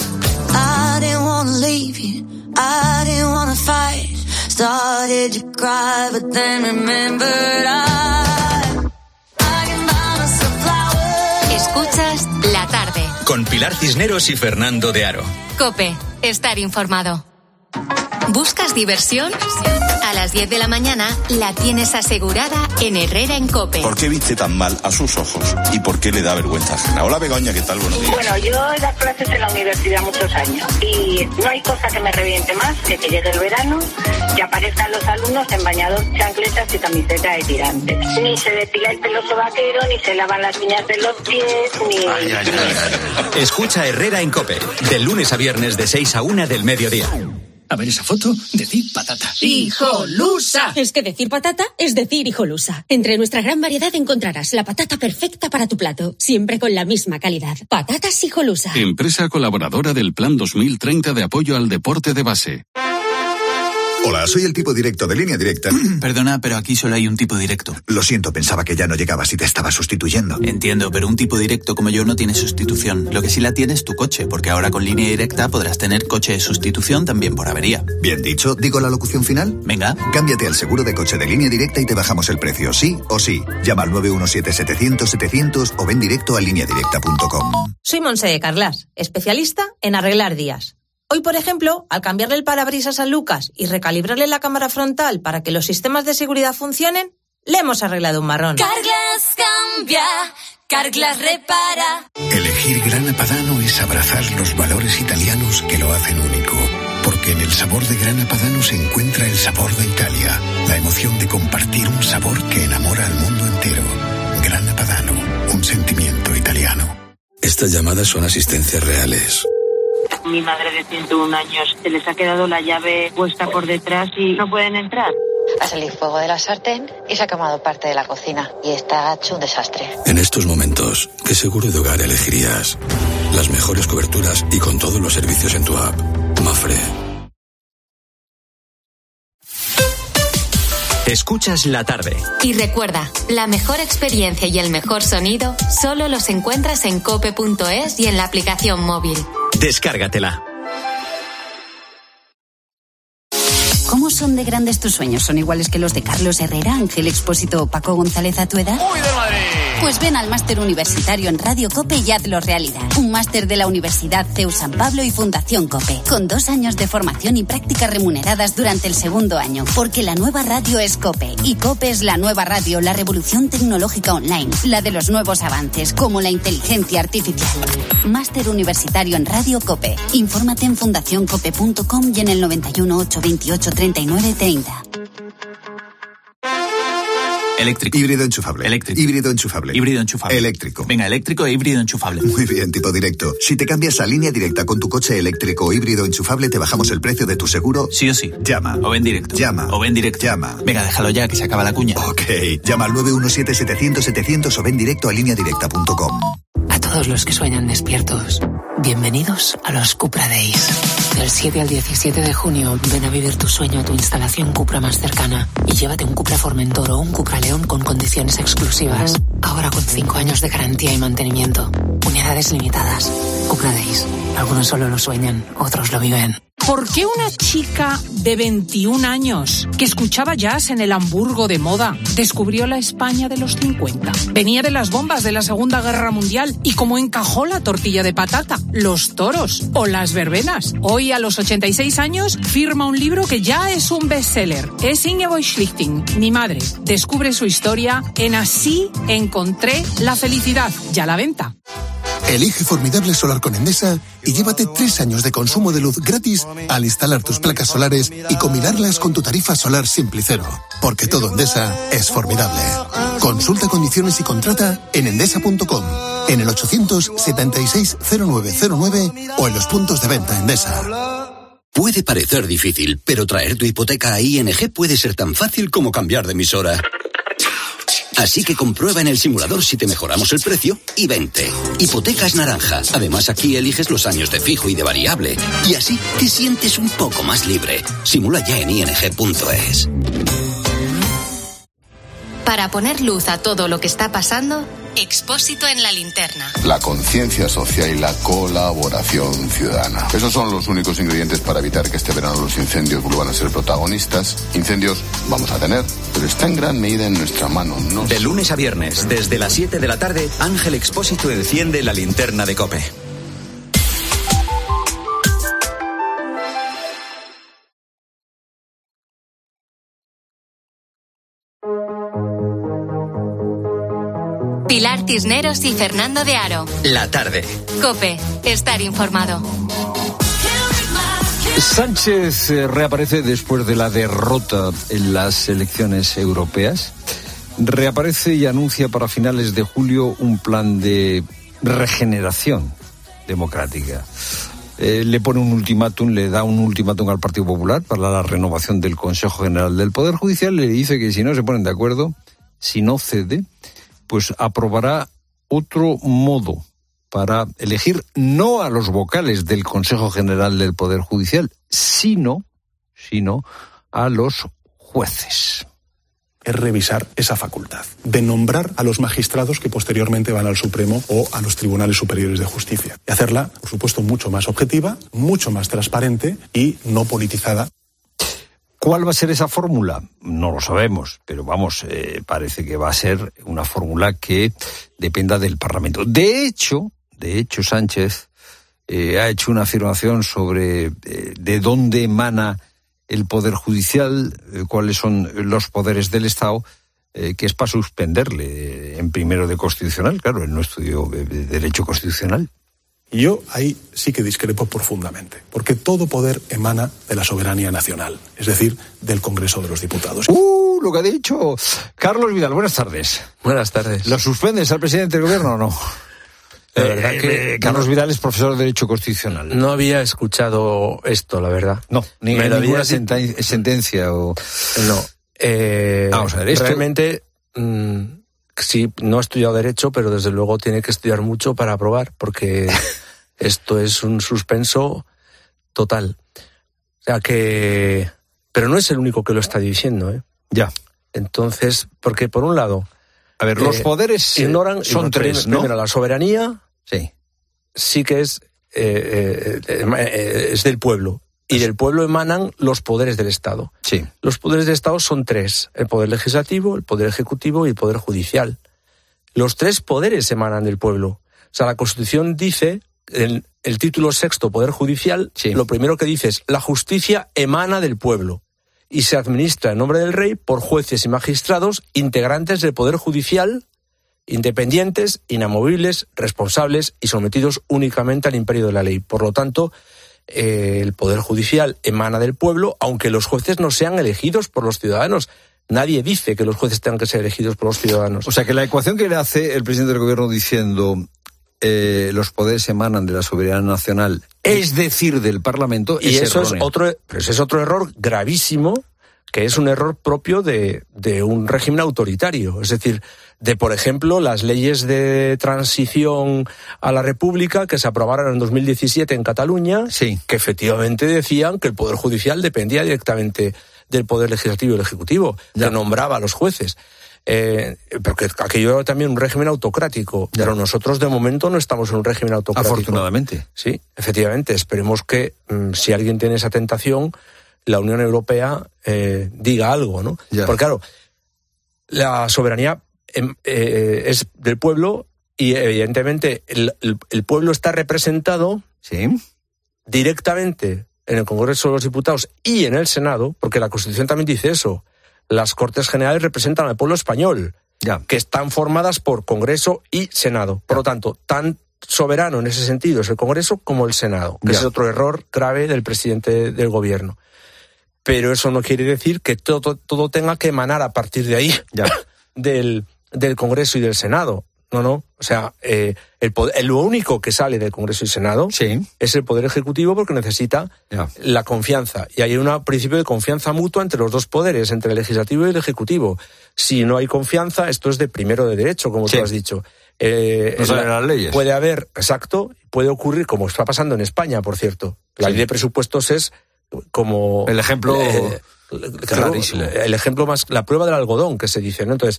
I didn't wanna fight, started to cry, but then remembered I can buy myself flowers. Escuchas La Tarde. Con Pilar Cisneros y Fernando de Aro. COPE, estar informado. ¿Buscas diversión? A las 10 de la mañana la tienes asegurada en Herrera en COPE. ¿Por qué viste tan mal a sus ojos? ¿Y por qué le da vergüenza ajena? Hola, Begoña, ¿qué tal? Buenos días. Bueno, yo he dado clases en la universidad muchos años y no hay cosa que me reviente más que llegue el verano y aparezcan los alumnos en bañador, chancletas y camiseta de tirantes. Ni se depila el pelo sobaquero, ni se lavan las uñas de los pies, ni... Escucha Herrera en COPE, de lunes a viernes de 6 a 1 del mediodía. A ver esa foto, decir patata. ¡Hijolusa! Es que decir patata es decir hijolusa. Entre nuestra gran variedad encontrarás la patata perfecta para tu plato, siempre con la misma calidad. Patatas Hijolusa. Empresa colaboradora del Plan 2030 de apoyo al deporte de base. Hola, soy el tipo directo de Línea Directa. Perdona, pero aquí solo hay un tipo directo. Lo siento, pensaba que ya no llegabas y te estaba sustituyendo. Entiendo, pero un tipo directo como yo no tiene sustitución. Lo que sí la tiene es tu coche, porque ahora con Línea Directa podrás tener coche de sustitución también por avería. Bien dicho, ¿digo la locución final? Venga. Cámbiate al seguro de coche de Línea Directa y te bajamos el precio, sí o sí. Llama al 917-700-700 o ven directo a lineadirecta.com. Soy Montse de Carlas, especialista en arreglar días. Hoy, por ejemplo, al cambiarle el parabrisas a Lucas y recalibrarle la cámara frontal para que los sistemas de seguridad funcionen, le hemos arreglado un marrón. Carglass cambia, Carglass repara. Elegir Grana Padano es abrazar los valores italianos que lo hacen único. Porque en el sabor de Grana Padano se encuentra el sabor de Italia, la emoción de compartir un sabor que enamora al mundo entero. Grana Padano, un sentimiento italiano. Estas llamadas son asistencias reales. Mi madre de 101 años, se les ha quedado la llave puesta por detrás y no pueden entrar. Ha salido fuego de la sartén y se ha quemado parte de la cocina y está hecho un desastre. En estos momentos, ¿qué seguro de hogar elegirías? Las mejores coberturas y con todos los servicios en tu app. Mafre. Escuchas la tarde. Y recuerda, la mejor experiencia y el mejor sonido solo los encuentras en cope.es y en la aplicación móvil. Descárgatela. ¿Cómo son de grandes tus sueños? ¿Son iguales que los de Carlos Herrera, Ángel Expósito o Paco González a tu edad? ¡Uy, de Madrid! Pues ven al máster universitario en Radio COPE y hazlo realidad. Un máster de la Universidad CEU San Pablo y Fundación COPE, con 2 años de formación y prácticas remuneradas durante el segundo año. Porque la nueva radio es COPE, y COPE es la nueva radio, la revolución tecnológica online, la de los nuevos avances, como la inteligencia artificial. Máster universitario en Radio COPE. Infórmate en fundacioncope.com y en el 91 828 3930. Eléctrico. Híbrido enchufable. Eléctrico. Híbrido enchufable. Híbrido enchufable. Eléctrico. Venga, eléctrico e híbrido enchufable. Muy bien, tipo directo. Si te cambias a Línea Directa con tu coche eléctrico o híbrido enchufable, te bajamos el precio de tu seguro. Sí o sí. Llama. O ven directo. Llama. O ven directo. Llama. Venga, déjalo ya, que se acaba la cuña. Ok. Llama al 917-700-700 o ven directo a lineadirecta.com. A todos los que sueñan despiertos, bienvenidos a los Cupra Days. Del 7 al 17 de junio, ven a vivir tu sueño a tu instalación Cupra más cercana y llévate un Cupra Formentor o un Cupra León con condiciones exclusivas. Ahora con 5 años de garantía y mantenimiento. Unidades limitadas. Cupra Days. Algunos solo lo sueñan, otros lo viven. ¿Por qué una chica de 21 años que escuchaba jazz en el Hamburgo de moda descubrió la España de los 50? Venía de las bombas de la Segunda Guerra Mundial y cómo encajó la tortilla de patata, los toros o las verbenas. Hoy, a los 86 años, firma un libro que ya es un bestseller. Es Ingeborg Schlichting, mi madre. Descubre su historia en Así encontré la felicidad. Ya a la venta. Elige Formidable Solar con Endesa y llévate 3 años de consumo de luz gratis al instalar tus placas solares y combinarlas con tu tarifa solar Simplicero. Porque todo Endesa es formidable. Consulta condiciones y contrata en endesa.com, en el 876-0909 o en los puntos de venta Endesa. Puede parecer difícil, pero traer tu hipoteca a ING puede ser tan fácil como cambiar de emisora. Así que comprueba en el simulador si te mejoramos el precio y vente. Hipotecas Naranja. Además, aquí eliges los años de fijo y de variable. Y así te sientes un poco más libre. Simula ya en ing.es. Para poner luz a todo lo que está pasando, Expósito en la linterna. La conciencia social y la colaboración ciudadana. Esos son los únicos ingredientes para evitar que este verano los incendios vuelvan a ser protagonistas. Incendios vamos a tener, pero está en gran medida en nuestra mano. No de lunes a viernes, desde las 7 de la tarde, Ángel Expósito enciende la linterna de COPE. Pilar Cisneros y Fernando de Aro. La tarde. COPE. Estar informado. Sánchez reaparece después de la derrota en las elecciones europeas. Reaparece y anuncia para finales de julio un plan de regeneración democrática. Le pone un ultimátum, le da un ultimátum al Partido Popular para la renovación del Consejo General del Poder Judicial. Le dice que si no se ponen de acuerdo, si no cede, pues aprobará otro modo para elegir no a los vocales del Consejo General del Poder Judicial, sino a los jueces. Es revisar esa facultad de nombrar a los magistrados que posteriormente van al Supremo o a los tribunales superiores de justicia. Y hacerla, por supuesto, mucho más objetiva, mucho más transparente y no politizada. ¿Cuál va a ser esa fórmula? No lo sabemos, pero vamos, parece que va a ser una fórmula que dependa del Parlamento. De hecho, Sánchez ha hecho una afirmación sobre de dónde emana el Poder Judicial, cuáles son los poderes del Estado, que es para suspenderle en primero de Constitucional. Claro, él no estudió Derecho Constitucional. Y yo ahí sí que discrepo profundamente, porque todo poder emana de la soberanía nacional, es decir, del Congreso de los Diputados. Lo que ha dicho Carlos Vidal. Buenas tardes. Buenas tardes. ¿Lo suspendes al presidente del gobierno o no? La verdad que Carlos Vidal es profesor de Derecho Constitucional. No había escuchado esto, la verdad. No, ni ninguna sentencia o... No. Vamos a ver, esto... Realmente, sí, no he estudiado Derecho, pero desde luego tiene que estudiar mucho para aprobar, porque esto es un suspenso total. O sea que... Pero no es el único que lo está diciendo, ¿eh? Ya. Entonces, porque por un lado... A ver, los poderes ignoran, son tres, ¿no? Primero, la soberanía sí que es del pueblo. Y del pueblo emanan los poderes del Estado. Sí. Los poderes del Estado son tres: el poder legislativo, el poder ejecutivo y el poder judicial. Los tres poderes emanan del pueblo. O sea, la Constitución dice, en el título sexto, Poder Judicial, lo primero que dice es: la justicia emana del pueblo y se administra en nombre del rey por jueces y magistrados integrantes del Poder Judicial, independientes, inamovibles, responsables y sometidos únicamente al imperio de la ley. Por lo tanto, el Poder Judicial emana del pueblo, aunque los jueces no sean elegidos por los ciudadanos. Nadie dice que los jueces tengan que ser elegidos por los ciudadanos. O sea, que la ecuación que le hace el presidente del gobierno diciendo los poderes emanan de la soberanía nacional, es decir, del Parlamento, y eso erróneo. Ese es otro error gravísimo, que es un error propio de un régimen autoritario. Es decir, de, por ejemplo, las leyes de transición a la República que se aprobaron en 2017 en Cataluña, que efectivamente decían que el Poder Judicial dependía directamente del Poder Legislativo y el Ejecutivo, que nombraba a los jueces. Pero que aquello era también un régimen autocrático, pero nosotros de momento no estamos en un régimen autocrático. Afortunadamente. Sí, efectivamente. Esperemos que si alguien tiene esa tentación, la Unión Europea diga algo, ¿no? Ya. Porque claro, la soberanía es del pueblo y evidentemente el pueblo está representado directamente en el Congreso de los Diputados y en el Senado, porque la Constitución también dice eso. Las Cortes Generales representan al pueblo español, que están formadas por Congreso y Senado. Por lo tanto, tan soberano en ese sentido es el Congreso como el Senado, que es otro error grave del presidente del gobierno. Pero eso no quiere decir que todo tenga que emanar a partir de ahí del Congreso y del Senado. No. O sea, lo único que sale del Congreso y Senado es el Poder Ejecutivo, porque necesita la confianza. Y hay un principio de confianza mutua entre los dos poderes, entre el Legislativo y el Ejecutivo. Si no hay confianza, esto es de primero de derecho, como tú has dicho. No salen las leyes. Puede ocurrir, como está pasando en España, por cierto. La ley de presupuestos es como... El ejemplo clarísimo. El ejemplo más... La prueba del algodón, que se dice, ¿no? Entonces...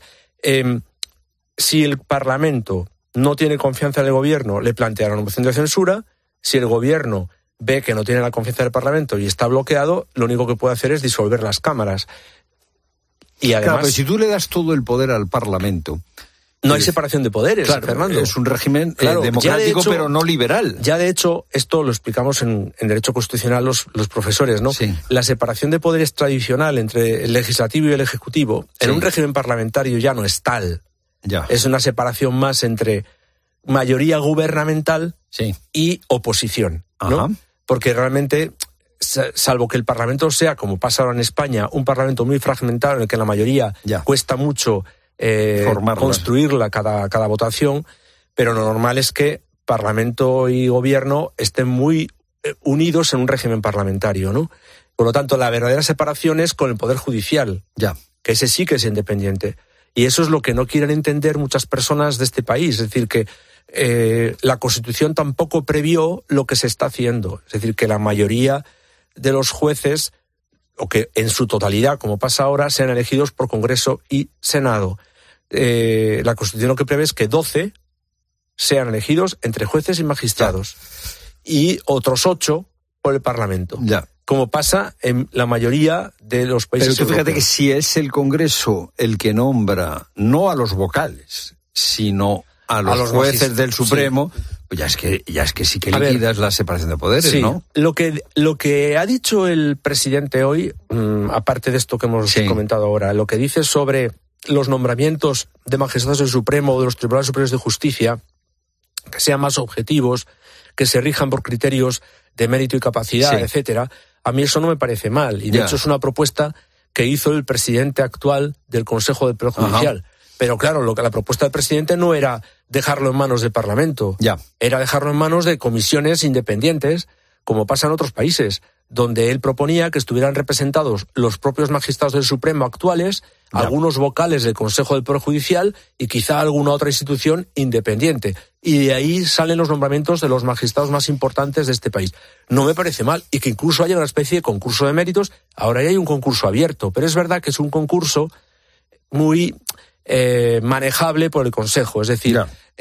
si el Parlamento no tiene confianza en el gobierno, le plantea la moción de censura. Si el gobierno ve que no tiene la confianza del Parlamento y está bloqueado, lo único que puede hacer es disolver las cámaras. Y además, pero si tú le das todo el poder al Parlamento... No hay separación de poderes, Fernando. Es un régimen democrático, pero no liberal. Ya de hecho, esto lo explicamos en Derecho Constitucional los profesores, ¿no? La separación de poderes tradicional entre el Legislativo y el Ejecutivo en un régimen parlamentario ya no es tal. Es una separación más entre mayoría gubernamental y oposición, ¿no? Porque realmente, salvo que el Parlamento sea, como pasa ahora en España, un Parlamento muy fragmentado en el que la mayoría cuesta mucho construirla cada votación, pero lo normal es que Parlamento y Gobierno estén muy unidos en un régimen parlamentario, ¿no? Por lo tanto, la verdadera separación es con el Poder Judicial, que ese sí que es independiente. Y eso es lo que no quieren entender muchas personas de este país. Es decir, que la Constitución tampoco previó lo que se está haciendo. Es decir, que la mayoría de los jueces o que en su totalidad, como pasa ahora, sean elegidos por Congreso y Senado. La Constitución lo que prevé es que 12 sean elegidos entre jueces y magistrados y otros 8 por el Parlamento. Como pasa en la mayoría de los países europeos. Pero tú fíjate europeos. que si es el Congreso el que nombra no a los vocales, sino a los jueces del Supremo, pues ya es que sí que liquidas la separación de poderes, ¿no? Lo que ha dicho el presidente hoy, aparte de esto que hemos comentado ahora, lo que dice sobre los nombramientos de magistrados del Supremo o de los tribunales superiores de justicia, que sean más objetivos, que se rijan por criterios de mérito y capacidad, etcétera, a mí eso no me parece mal. Y de hecho es una propuesta que hizo el presidente actual del Consejo del Poder Judicial. Pero claro, la propuesta del presidente no era dejarlo en manos del Parlamento, era dejarlo en manos de comisiones independientes, como pasa en otros países, donde él proponía que estuvieran representados los propios magistrados del Supremo actuales, algunos vocales del Consejo del Poder Judicial y quizá alguna otra institución independiente. Y de ahí salen los nombramientos de los magistrados más importantes de este país. No me parece mal, y que incluso haya una especie de concurso de méritos. Ahora ya hay un concurso abierto, pero es verdad que es un concurso muy manejable por el Consejo, es decir,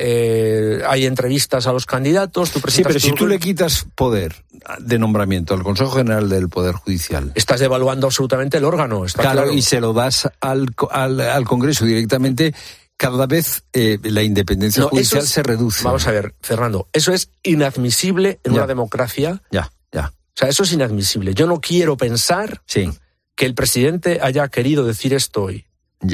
hay entrevistas a los candidatos, tú presentas... Sí, pero si tú le quitas poder de nombramiento al Consejo General del Poder Judicial... Estás devaluando absolutamente el órgano, está claro. Y se lo das al Congreso directamente, cada vez la independencia judicial se reduce. Vamos a ver, Fernando, eso es inadmisible en una democracia. O sea, eso es inadmisible. Yo no quiero pensar que el presidente haya querido decir esto hoy.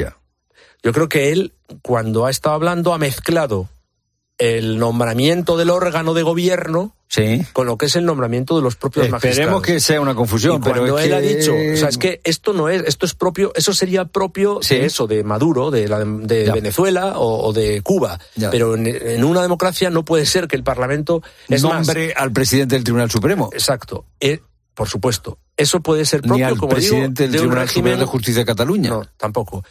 Yo creo que él, cuando ha estado hablando, ha mezclado el nombramiento del órgano de gobierno con lo que es el nombramiento de los propios magistrados. Esperemos que sea una confusión, pero cuando él ha dicho, o sea, es que esto es propio, eso sería propio de eso, de Maduro, de Venezuela o de Cuba. Pero en una democracia no puede ser que el Parlamento nombre al presidente del Tribunal Supremo. Exacto. Por supuesto. Eso puede ser propio, ni al como presidente digo, del Tribunal Superior de Justicia de Cataluña. No, tampoco.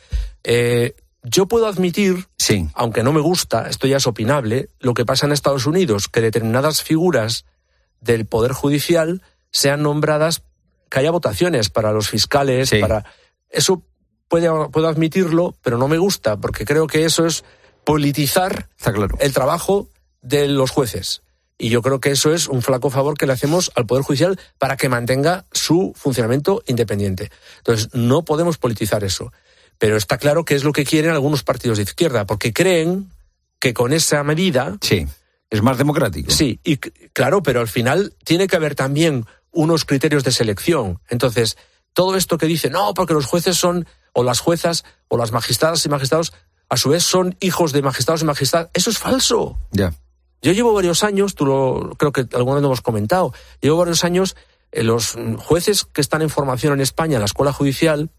Yo puedo admitir, aunque no me gusta, esto ya es opinable, lo que pasa en Estados Unidos, que determinadas figuras del Poder Judicial sean nombradas, que haya votaciones para los fiscales, eso puedo admitirlo, pero no me gusta, porque creo que eso es politizar el trabajo de los jueces. Y yo creo que eso es un flaco favor que le hacemos al Poder Judicial para que mantenga su funcionamiento independiente. Entonces, no podemos politizar eso. Pero está claro que es lo que quieren algunos partidos de izquierda, porque creen que con esa medida... es más democrático. Sí, y claro, pero al final tiene que haber también unos criterios de selección. Entonces, todo esto que dice, no, porque los jueces son, o las juezas, o las magistradas y magistrados, a su vez son hijos de magistrados y magistradas, eso es falso. Yo llevo varios años, creo que alguna vez lo hemos comentado, llevo varios años, los jueces que están en formación en España, en la Escuela Judicial,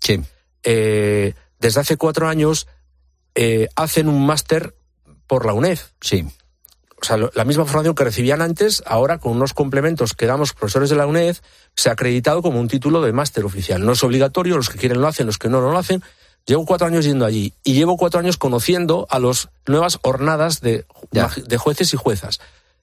desde hace 4 años hacen un máster por la UNED. O sea, la misma formación que recibían antes, ahora con unos complementos que damos profesores de la UNED, se ha acreditado como un título de máster oficial. No es obligatorio, los que quieren lo hacen, los que no lo hacen. Llevo 4 años yendo allí y llevo 4 años conociendo a las nuevas hornadas de jueces y juezas.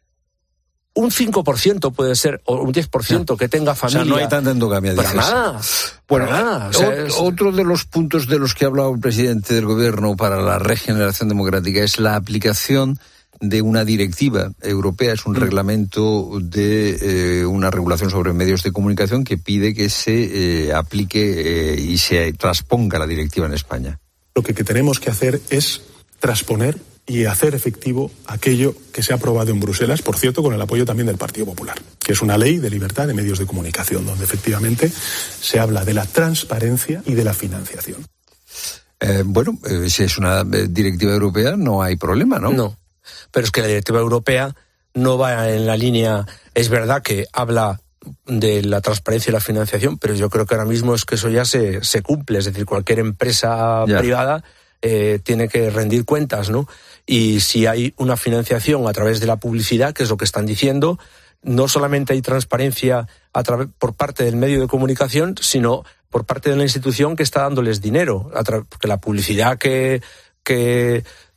Un 5% puede ser, o un 10% que tenga familia. O sea, no hay tanta endogamia. Para nada. Bueno, nada. O sea, otro de los puntos de los que ha hablado el presidente del Gobierno para la regeneración democrática es la aplicación de una directiva europea, es un reglamento de una regulación sobre medios de comunicación que pide que se aplique y se transponga la directiva en España. Lo que tenemos que hacer es transponer y hacer efectivo aquello que se ha aprobado en Bruselas, por cierto, con el apoyo también del Partido Popular, que es una ley de libertad de medios de comunicación, donde efectivamente se habla de la transparencia y de la financiación. Si es una directiva europea, no hay problema, ¿no? No, pero es que la directiva europea no va en la línea, es verdad que habla de la transparencia y la financiación, pero yo creo que ahora mismo es que eso ya se cumple, es decir, cualquier empresa privada tiene que rendir cuentas, ¿no? Y si hay una financiación a través de la publicidad, que es lo que están diciendo, no solamente hay transparencia por parte del medio de comunicación, sino por parte de la institución que está dándoles dinero, porque la publicidad que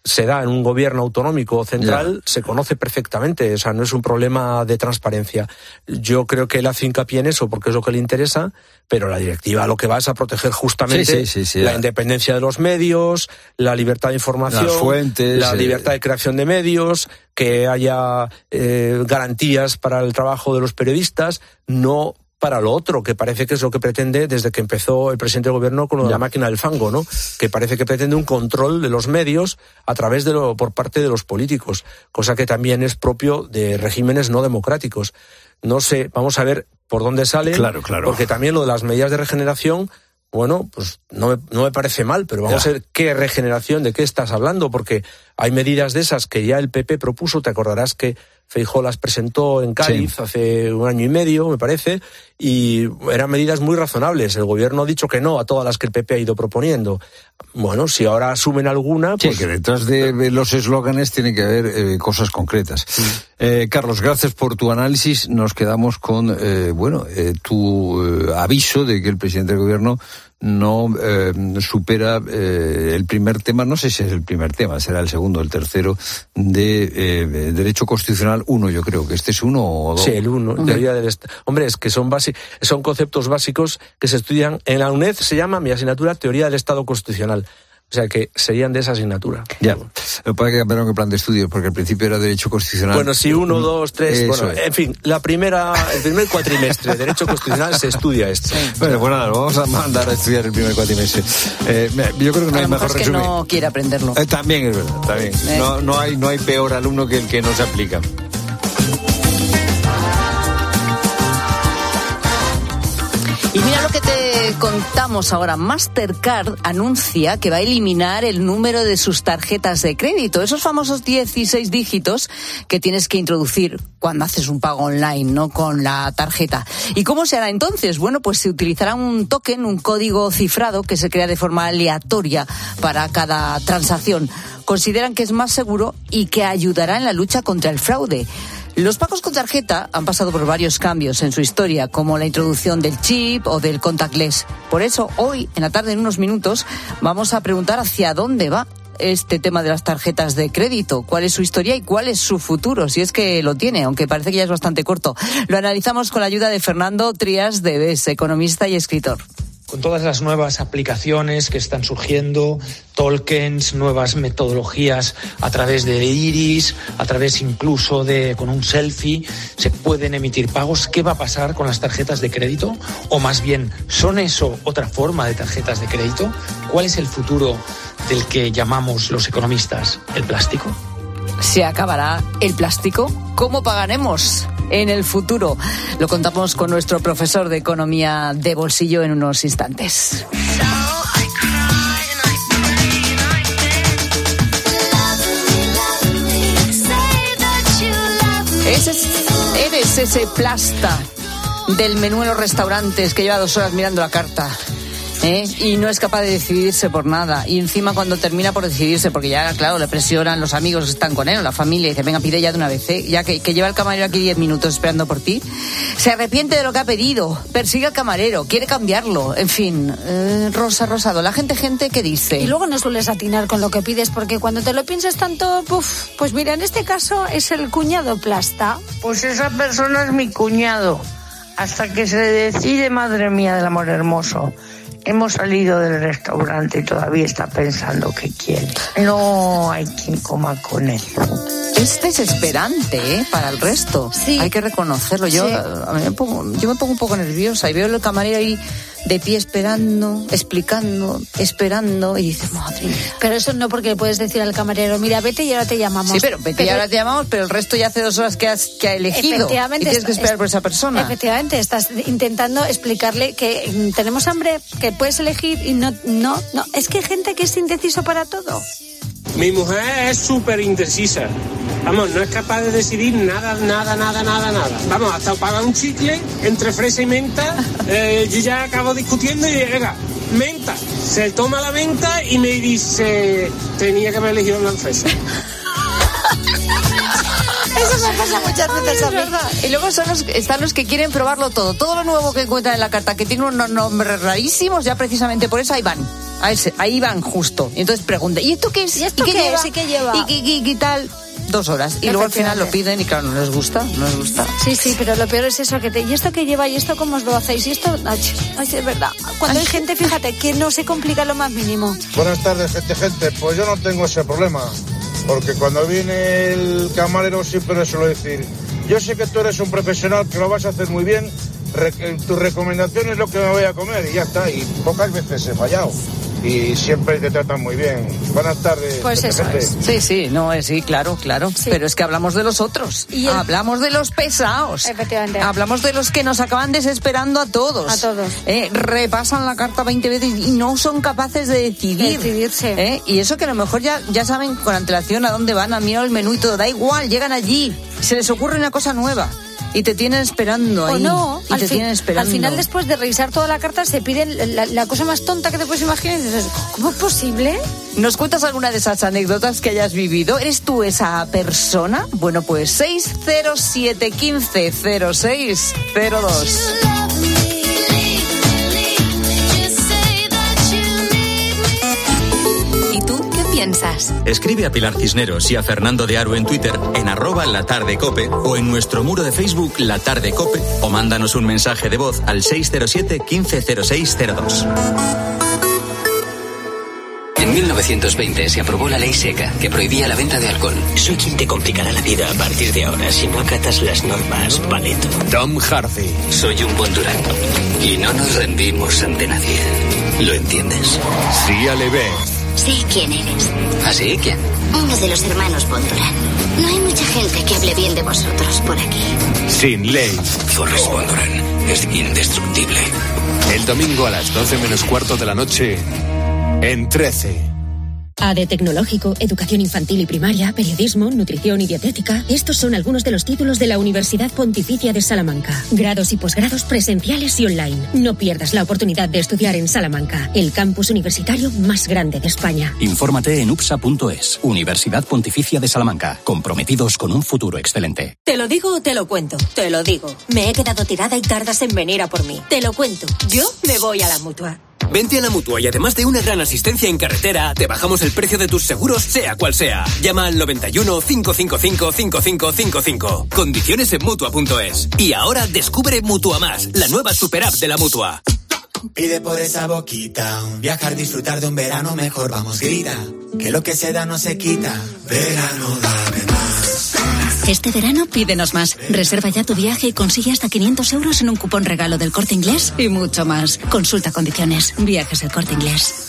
se da en un gobierno autonómico o central, se conoce perfectamente, o sea, no es un problema de transparencia. Yo creo que él hace hincapié en eso porque es lo que le interesa, pero la directiva lo que va es a proteger justamente la independencia de los medios, la libertad de información, las fuentes, la libertad de creación de medios, que haya garantías para el trabajo de los periodistas, no para lo otro, que parece que es lo que pretende desde que empezó el presidente del gobierno con lo de la máquina del fango, ¿no? Que parece que pretende un control de los medios a través por parte de los políticos, cosa que también es propio de regímenes no democráticos. No sé, vamos a ver por dónde sale, claro. Porque también lo de las medidas de regeneración, bueno, pues no me parece mal, pero vamos a ver qué regeneración, de qué estás hablando, porque hay medidas de esas que ya el PP propuso, te acordarás que Feijóo las presentó en Cádiz hace 1 año y medio, me parece, y eran medidas muy razonables. El gobierno ha dicho que no a todas las que el PP ha ido proponiendo. Bueno, si ahora asumen alguna... pues que detrás de los eslóganes tiene que haber cosas concretas. Carlos, gracias por tu análisis. Nos quedamos con tu aviso de que el presidente del gobierno no supera el primer tema, no sé si es el primer tema, será el segundo, el tercero, de Derecho Constitucional 1, yo creo que este es 1 o 2. Sí, el 1, teoría del Estado. Hombre, es que son conceptos básicos que se estudian en la UNED, se llama mi asignatura Teoría del Estado Constitucional. O sea, que serían de esa asignatura. Ya. Para que cambiaron el plan de estudios, porque al principio era Derecho Constitucional. Bueno, sí, 1, 2, 3... Bueno, en fin, el primer cuatrimestre de Derecho Constitucional se estudia esto. Bueno, pues nada, vamos a mandar a estudiar el primer cuatrimestre. Yo creo que no hay mejor resumen. Es que no quiere aprenderlo. También es verdad, también. No hay peor alumno que el que no se aplica. Y mira lo que te contamos ahora. Mastercard anuncia que va a eliminar el número de sus tarjetas de crédito, esos famosos 16 dígitos que tienes que introducir cuando haces un pago online, ¿no? Con la tarjeta. ¿Y cómo se hará entonces? Bueno, pues se utilizará un token, un código cifrado que se crea de forma aleatoria para cada transacción. Consideran que es más seguro y que ayudará en la lucha contra el fraude. Los pagos con tarjeta han pasado por varios cambios en su historia, como la introducción del chip o del contactless. Por eso, hoy, en la tarde, en unos minutos, vamos a preguntar hacia dónde va este tema de las tarjetas de crédito, cuál es su historia y cuál es su futuro, si es que lo tiene, aunque parece que ya es bastante corto. Lo analizamos con la ayuda de Fernando Trías de BES, economista y escritor. Con todas las nuevas aplicaciones que están surgiendo, tokens, nuevas metodologías a través de iris, a través incluso con un selfie, se pueden emitir pagos. ¿Qué va a pasar con las tarjetas de crédito? O más bien, ¿son eso otra forma de tarjetas de crédito? ¿Cuál es el futuro del que llamamos los economistas el plástico? ¿Se acabará el plástico? ¿Cómo pagaremos en el futuro? Lo contamos con nuestro profesor de Economía de Bolsillo en unos instantes. Eres ese plasta del menú en los restaurantes que lleva 2 horas mirando la carta. Y no es capaz de decidirse por nada, y encima cuando termina por decidirse, porque ya claro, le presionan los amigos que están con él o la familia y dice, venga, pide ya de una vez, ya que lleva el camarero aquí 10 minutos esperando por ti, se arrepiente de lo que ha pedido, persigue al camarero, quiere cambiarlo, en fin, rosado, la gente ¿qué dice? Y luego no sueles atinar con lo que pides, porque cuando te lo piensas tanto, pues mira, en este caso es el cuñado plasta. Pues esa persona es mi cuñado, hasta que se decide, madre mía del amor hermoso. Hemos salido del restaurante y todavía está pensando qué quiere. No hay quien coma con él. Es desesperante, para el resto. Sí. Hay que reconocerlo. Yo me pongo un poco nerviosa y veo el camarero ahí de pie esperando, explicando, esperando, y dices, madre mía. Pero eso no, porque le puedes decir al camarero, mira, vete y ahora te llamamos. Sí, pero vete y ahora te llamamos, pero el resto ya hace 2 horas que ha elegido. Efectivamente. Y tienes que esperar por esa persona. Efectivamente, estás intentando explicarle que tenemos hambre, que puedes elegir, y no. Es que hay gente que es indeciso para todo. Mi mujer es súper indecisa. Vamos, no es capaz de decidir nada. Vamos, hasta pagar un chicle entre fresa y menta. Yo ya acabo discutiendo y venga, menta. Se toma la menta y me dice, tenía que haber elegido la fresa. Eso me pasa muchas veces a mí. Y luego están los que quieren probarlo todo lo nuevo que encuentran en la carta, que tiene unos nombres rarísimos, ya precisamente por eso ahí van. Ahí van justo. Y entonces preguntan, ¿y esto qué es? ¿Y esto qué lleva? ¿Y qué lleva? ¿Y qué tal? 2 horas. Y luego al final lo piden y claro, no les gusta. Sí, pero lo peor es eso, ¿y esto qué lleva? ¿Y esto cómo os lo hacéis? ¿Y esto? Ay, es verdad. Cuando hay gente, fíjate, que no se complica lo más mínimo. Buenas tardes, gente. Pues yo no tengo ese problema. Porque cuando viene el camarero siempre le suelo decir, yo sé que tú eres un profesional, que lo vas a hacer muy bien, tu recomendación es lo que me voy a comer y ya está. Y pocas veces he fallado. Y siempre te tratan muy bien. Buenas tardes. Pues eso es. Sí, claro. Sí. Pero es que hablamos de los otros. Hablamos de los pesados. Efectivamente. Hablamos de los que nos acaban desesperando a todos. Repasan la carta 20 veces y no son capaces de decidirse. Y eso que a lo mejor ya saben con antelación a dónde van, a mirar el menú y todo. Da igual, llegan allí. Se les ocurre una cosa nueva. Y te tienen esperando ahí. O no, al final, después de revisar toda la carta, se piden la cosa más tonta que te puedes imaginar. Y dices, ¿cómo es posible? ¿Nos cuentas alguna de esas anécdotas que hayas vivido? ¿Eres tú esa persona? Bueno, pues 607 15 06 02. Piensas. Escribe a Pilar Cisneros y a Fernando de Aro en Twitter en @latardecope o en nuestro muro de Facebook La Tarde Cope o mándanos un mensaje de voz al 607 15 06 02. En 1920 se aprobó la ley seca que prohibía la venta de alcohol. Soy quien te complicará la vida a partir de ahora si no acatas las normas, paleto. Tom Hardy. Soy un Bondurant y no nos rendimos ante nadie. ¿Lo entiendes? Sia LeBeouf. Sé quién eres. ¿Ah, sí? ¿Quién? Uno de los hermanos Bondurant. No hay mucha gente que hable bien de vosotros por aquí. Sin ley. Forrest Bondurant es indestructible. El domingo a las 12 menos cuarto de la noche en 13. AD Tecnológico, Educación Infantil y Primaria, Periodismo, Nutrición y Dietética. Estos son algunos de los títulos de la Universidad Pontificia de Salamanca. Grados y posgrados presenciales y online. No pierdas la oportunidad de estudiar en Salamanca, el campus universitario más grande de España. Infórmate en upsa.es. Universidad Pontificia de Salamanca. Comprometidos con un futuro excelente. ¿Te lo digo o te lo cuento? Te lo digo. Me he quedado tirada y tardas en venir a por mí. Te lo cuento. Yo me voy a la Mutua. Vente a la Mutua y además de una gran asistencia en carretera, te bajamos el precio de tus seguros, sea cual sea. Llama al 91 555 5555. Condiciones en Mutua.es. Y ahora descubre Mutua Más, la nueva super app de la Mutua. Pide por esa boquita, viajar, disfrutar de un verano mejor, vamos, grita, que lo que se da no se quita. Verano, dame más. Este verano pídenos más. Reserva ya tu viaje y consigue hasta 500 euros en un cupón regalo del Corte Inglés y mucho más. Consulta condiciones. Viajes El Corte Inglés.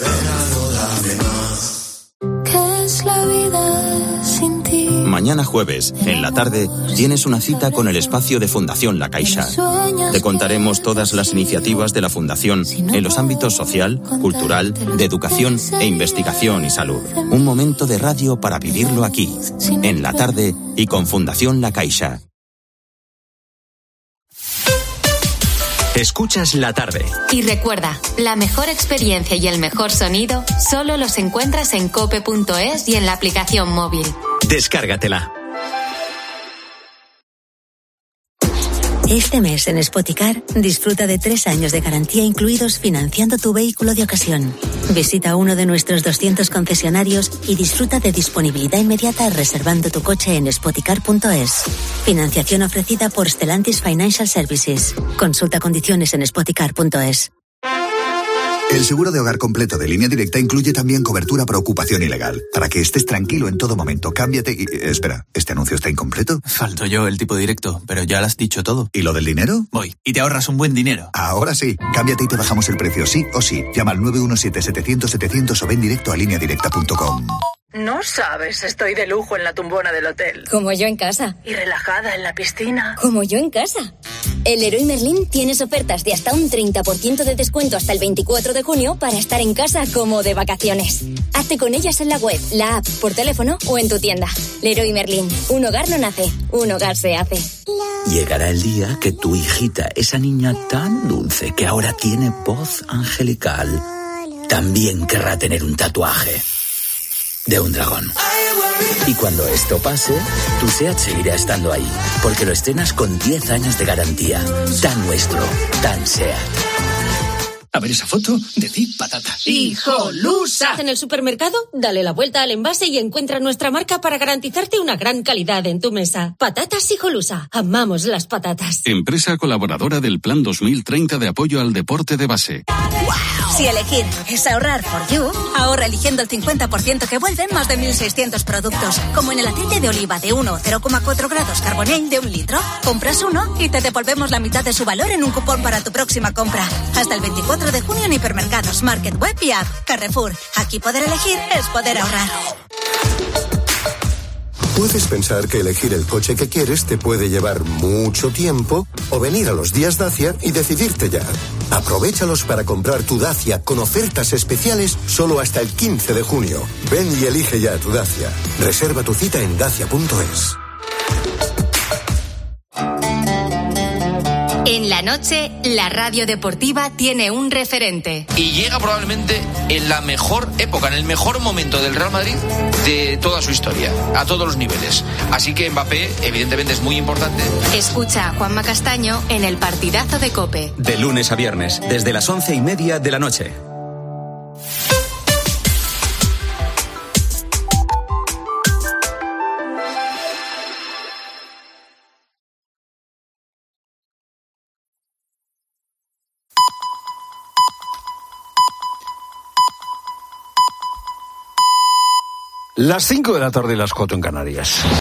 ¿Qué es la vida sin ti? Mañana jueves, en la tarde, tienes una cita con el espacio de Fundación La Caixa. Te contaremos todas las iniciativas de la Fundación en los ámbitos social, cultural, de educación e investigación y salud. Un momento de radio para vivirlo aquí, en la tarde y con Fundación La Caixa. Escuchas La Tarde. Y recuerda, la mejor experiencia y el mejor sonido solo los encuentras en cope.es y en la aplicación móvil. Descárgatela. Este mes en Spoticar disfruta de 3 años de garantía incluidos financiando tu vehículo de ocasión. Visita uno de nuestros 200 concesionarios y disfruta de disponibilidad inmediata reservando tu coche en spoticar.es. Financiación ofrecida por Stellantis Financial Services. Consulta condiciones en spoticar.es. El seguro de hogar completo de Línea Directa incluye también cobertura por ocupación ilegal. Para que estés tranquilo en todo momento, cámbiate y... Espera, ¿este anuncio está incompleto? Falto yo el tipo directo, pero ya lo has dicho todo. ¿Y lo del dinero? Voy, y te ahorras un buen dinero. Ahora sí, cámbiate y te bajamos el precio, sí o sí. Llama al 917-700-700 o ven directo a lineadirecta.com. No sabes, estoy de lujo en la tumbona del hotel. Como yo en casa. Y relajada en la piscina. Como yo en casa. El Leroy Merlin tienes ofertas de hasta un 30% de descuento hasta el 24 de junio para estar en casa como de vacaciones. Hazte con ellas en la web, la app, por teléfono o en tu tienda. Leroy Merlin. Un hogar no nace, un hogar se hace. Llegará el día que tu hijita, esa niña tan dulce que ahora tiene voz angelical, también querrá tener un tatuaje de un dragón. Y cuando esto pase, tu SEAT seguirá estando ahí, porque lo estrenas con 10 años de garantía. Tan nuestro, tan SEAT. A ver esa foto, decid patata. ¡Hijolusa! En el supermercado, dale la vuelta al envase y encuentra nuestra marca para garantizarte una gran calidad en tu mesa. Patatas Hijolusa. Amamos las patatas. Empresa colaboradora del Plan 2030 de apoyo al deporte de base. ¡Wow! Si elegir es ahorrar for you, ahorra eligiendo el 50% que vuelven más de 1.600 productos. Como en el aceite de oliva de 1 0,4 grados Carbonell de 1 litro. Compras uno y te devolvemos la mitad de su valor en un cupón para tu próxima compra. Hasta el 24 de junio en hipermercados, Market, Web y App. Carrefour. Aquí poder elegir es poder ahorrar. Puedes pensar que elegir el coche que quieres te puede llevar mucho tiempo o venir a los días Dacia y decidirte ya. Aprovéchalos para comprar tu Dacia con ofertas especiales solo hasta el 15 de junio. Ven y elige ya tu Dacia. Reserva tu cita en dacia.es. En la noche, la radio deportiva tiene un referente. Y llega probablemente en la mejor época, en el mejor momento del Real Madrid de toda su historia, a todos los niveles. Así que Mbappé, evidentemente, es muy importante. Escucha a Juanma Castaño en el partidazo de COPE. De lunes a viernes, desde las 11:30 de la noche. Las 5 de la tarde y las 4 en Canarias.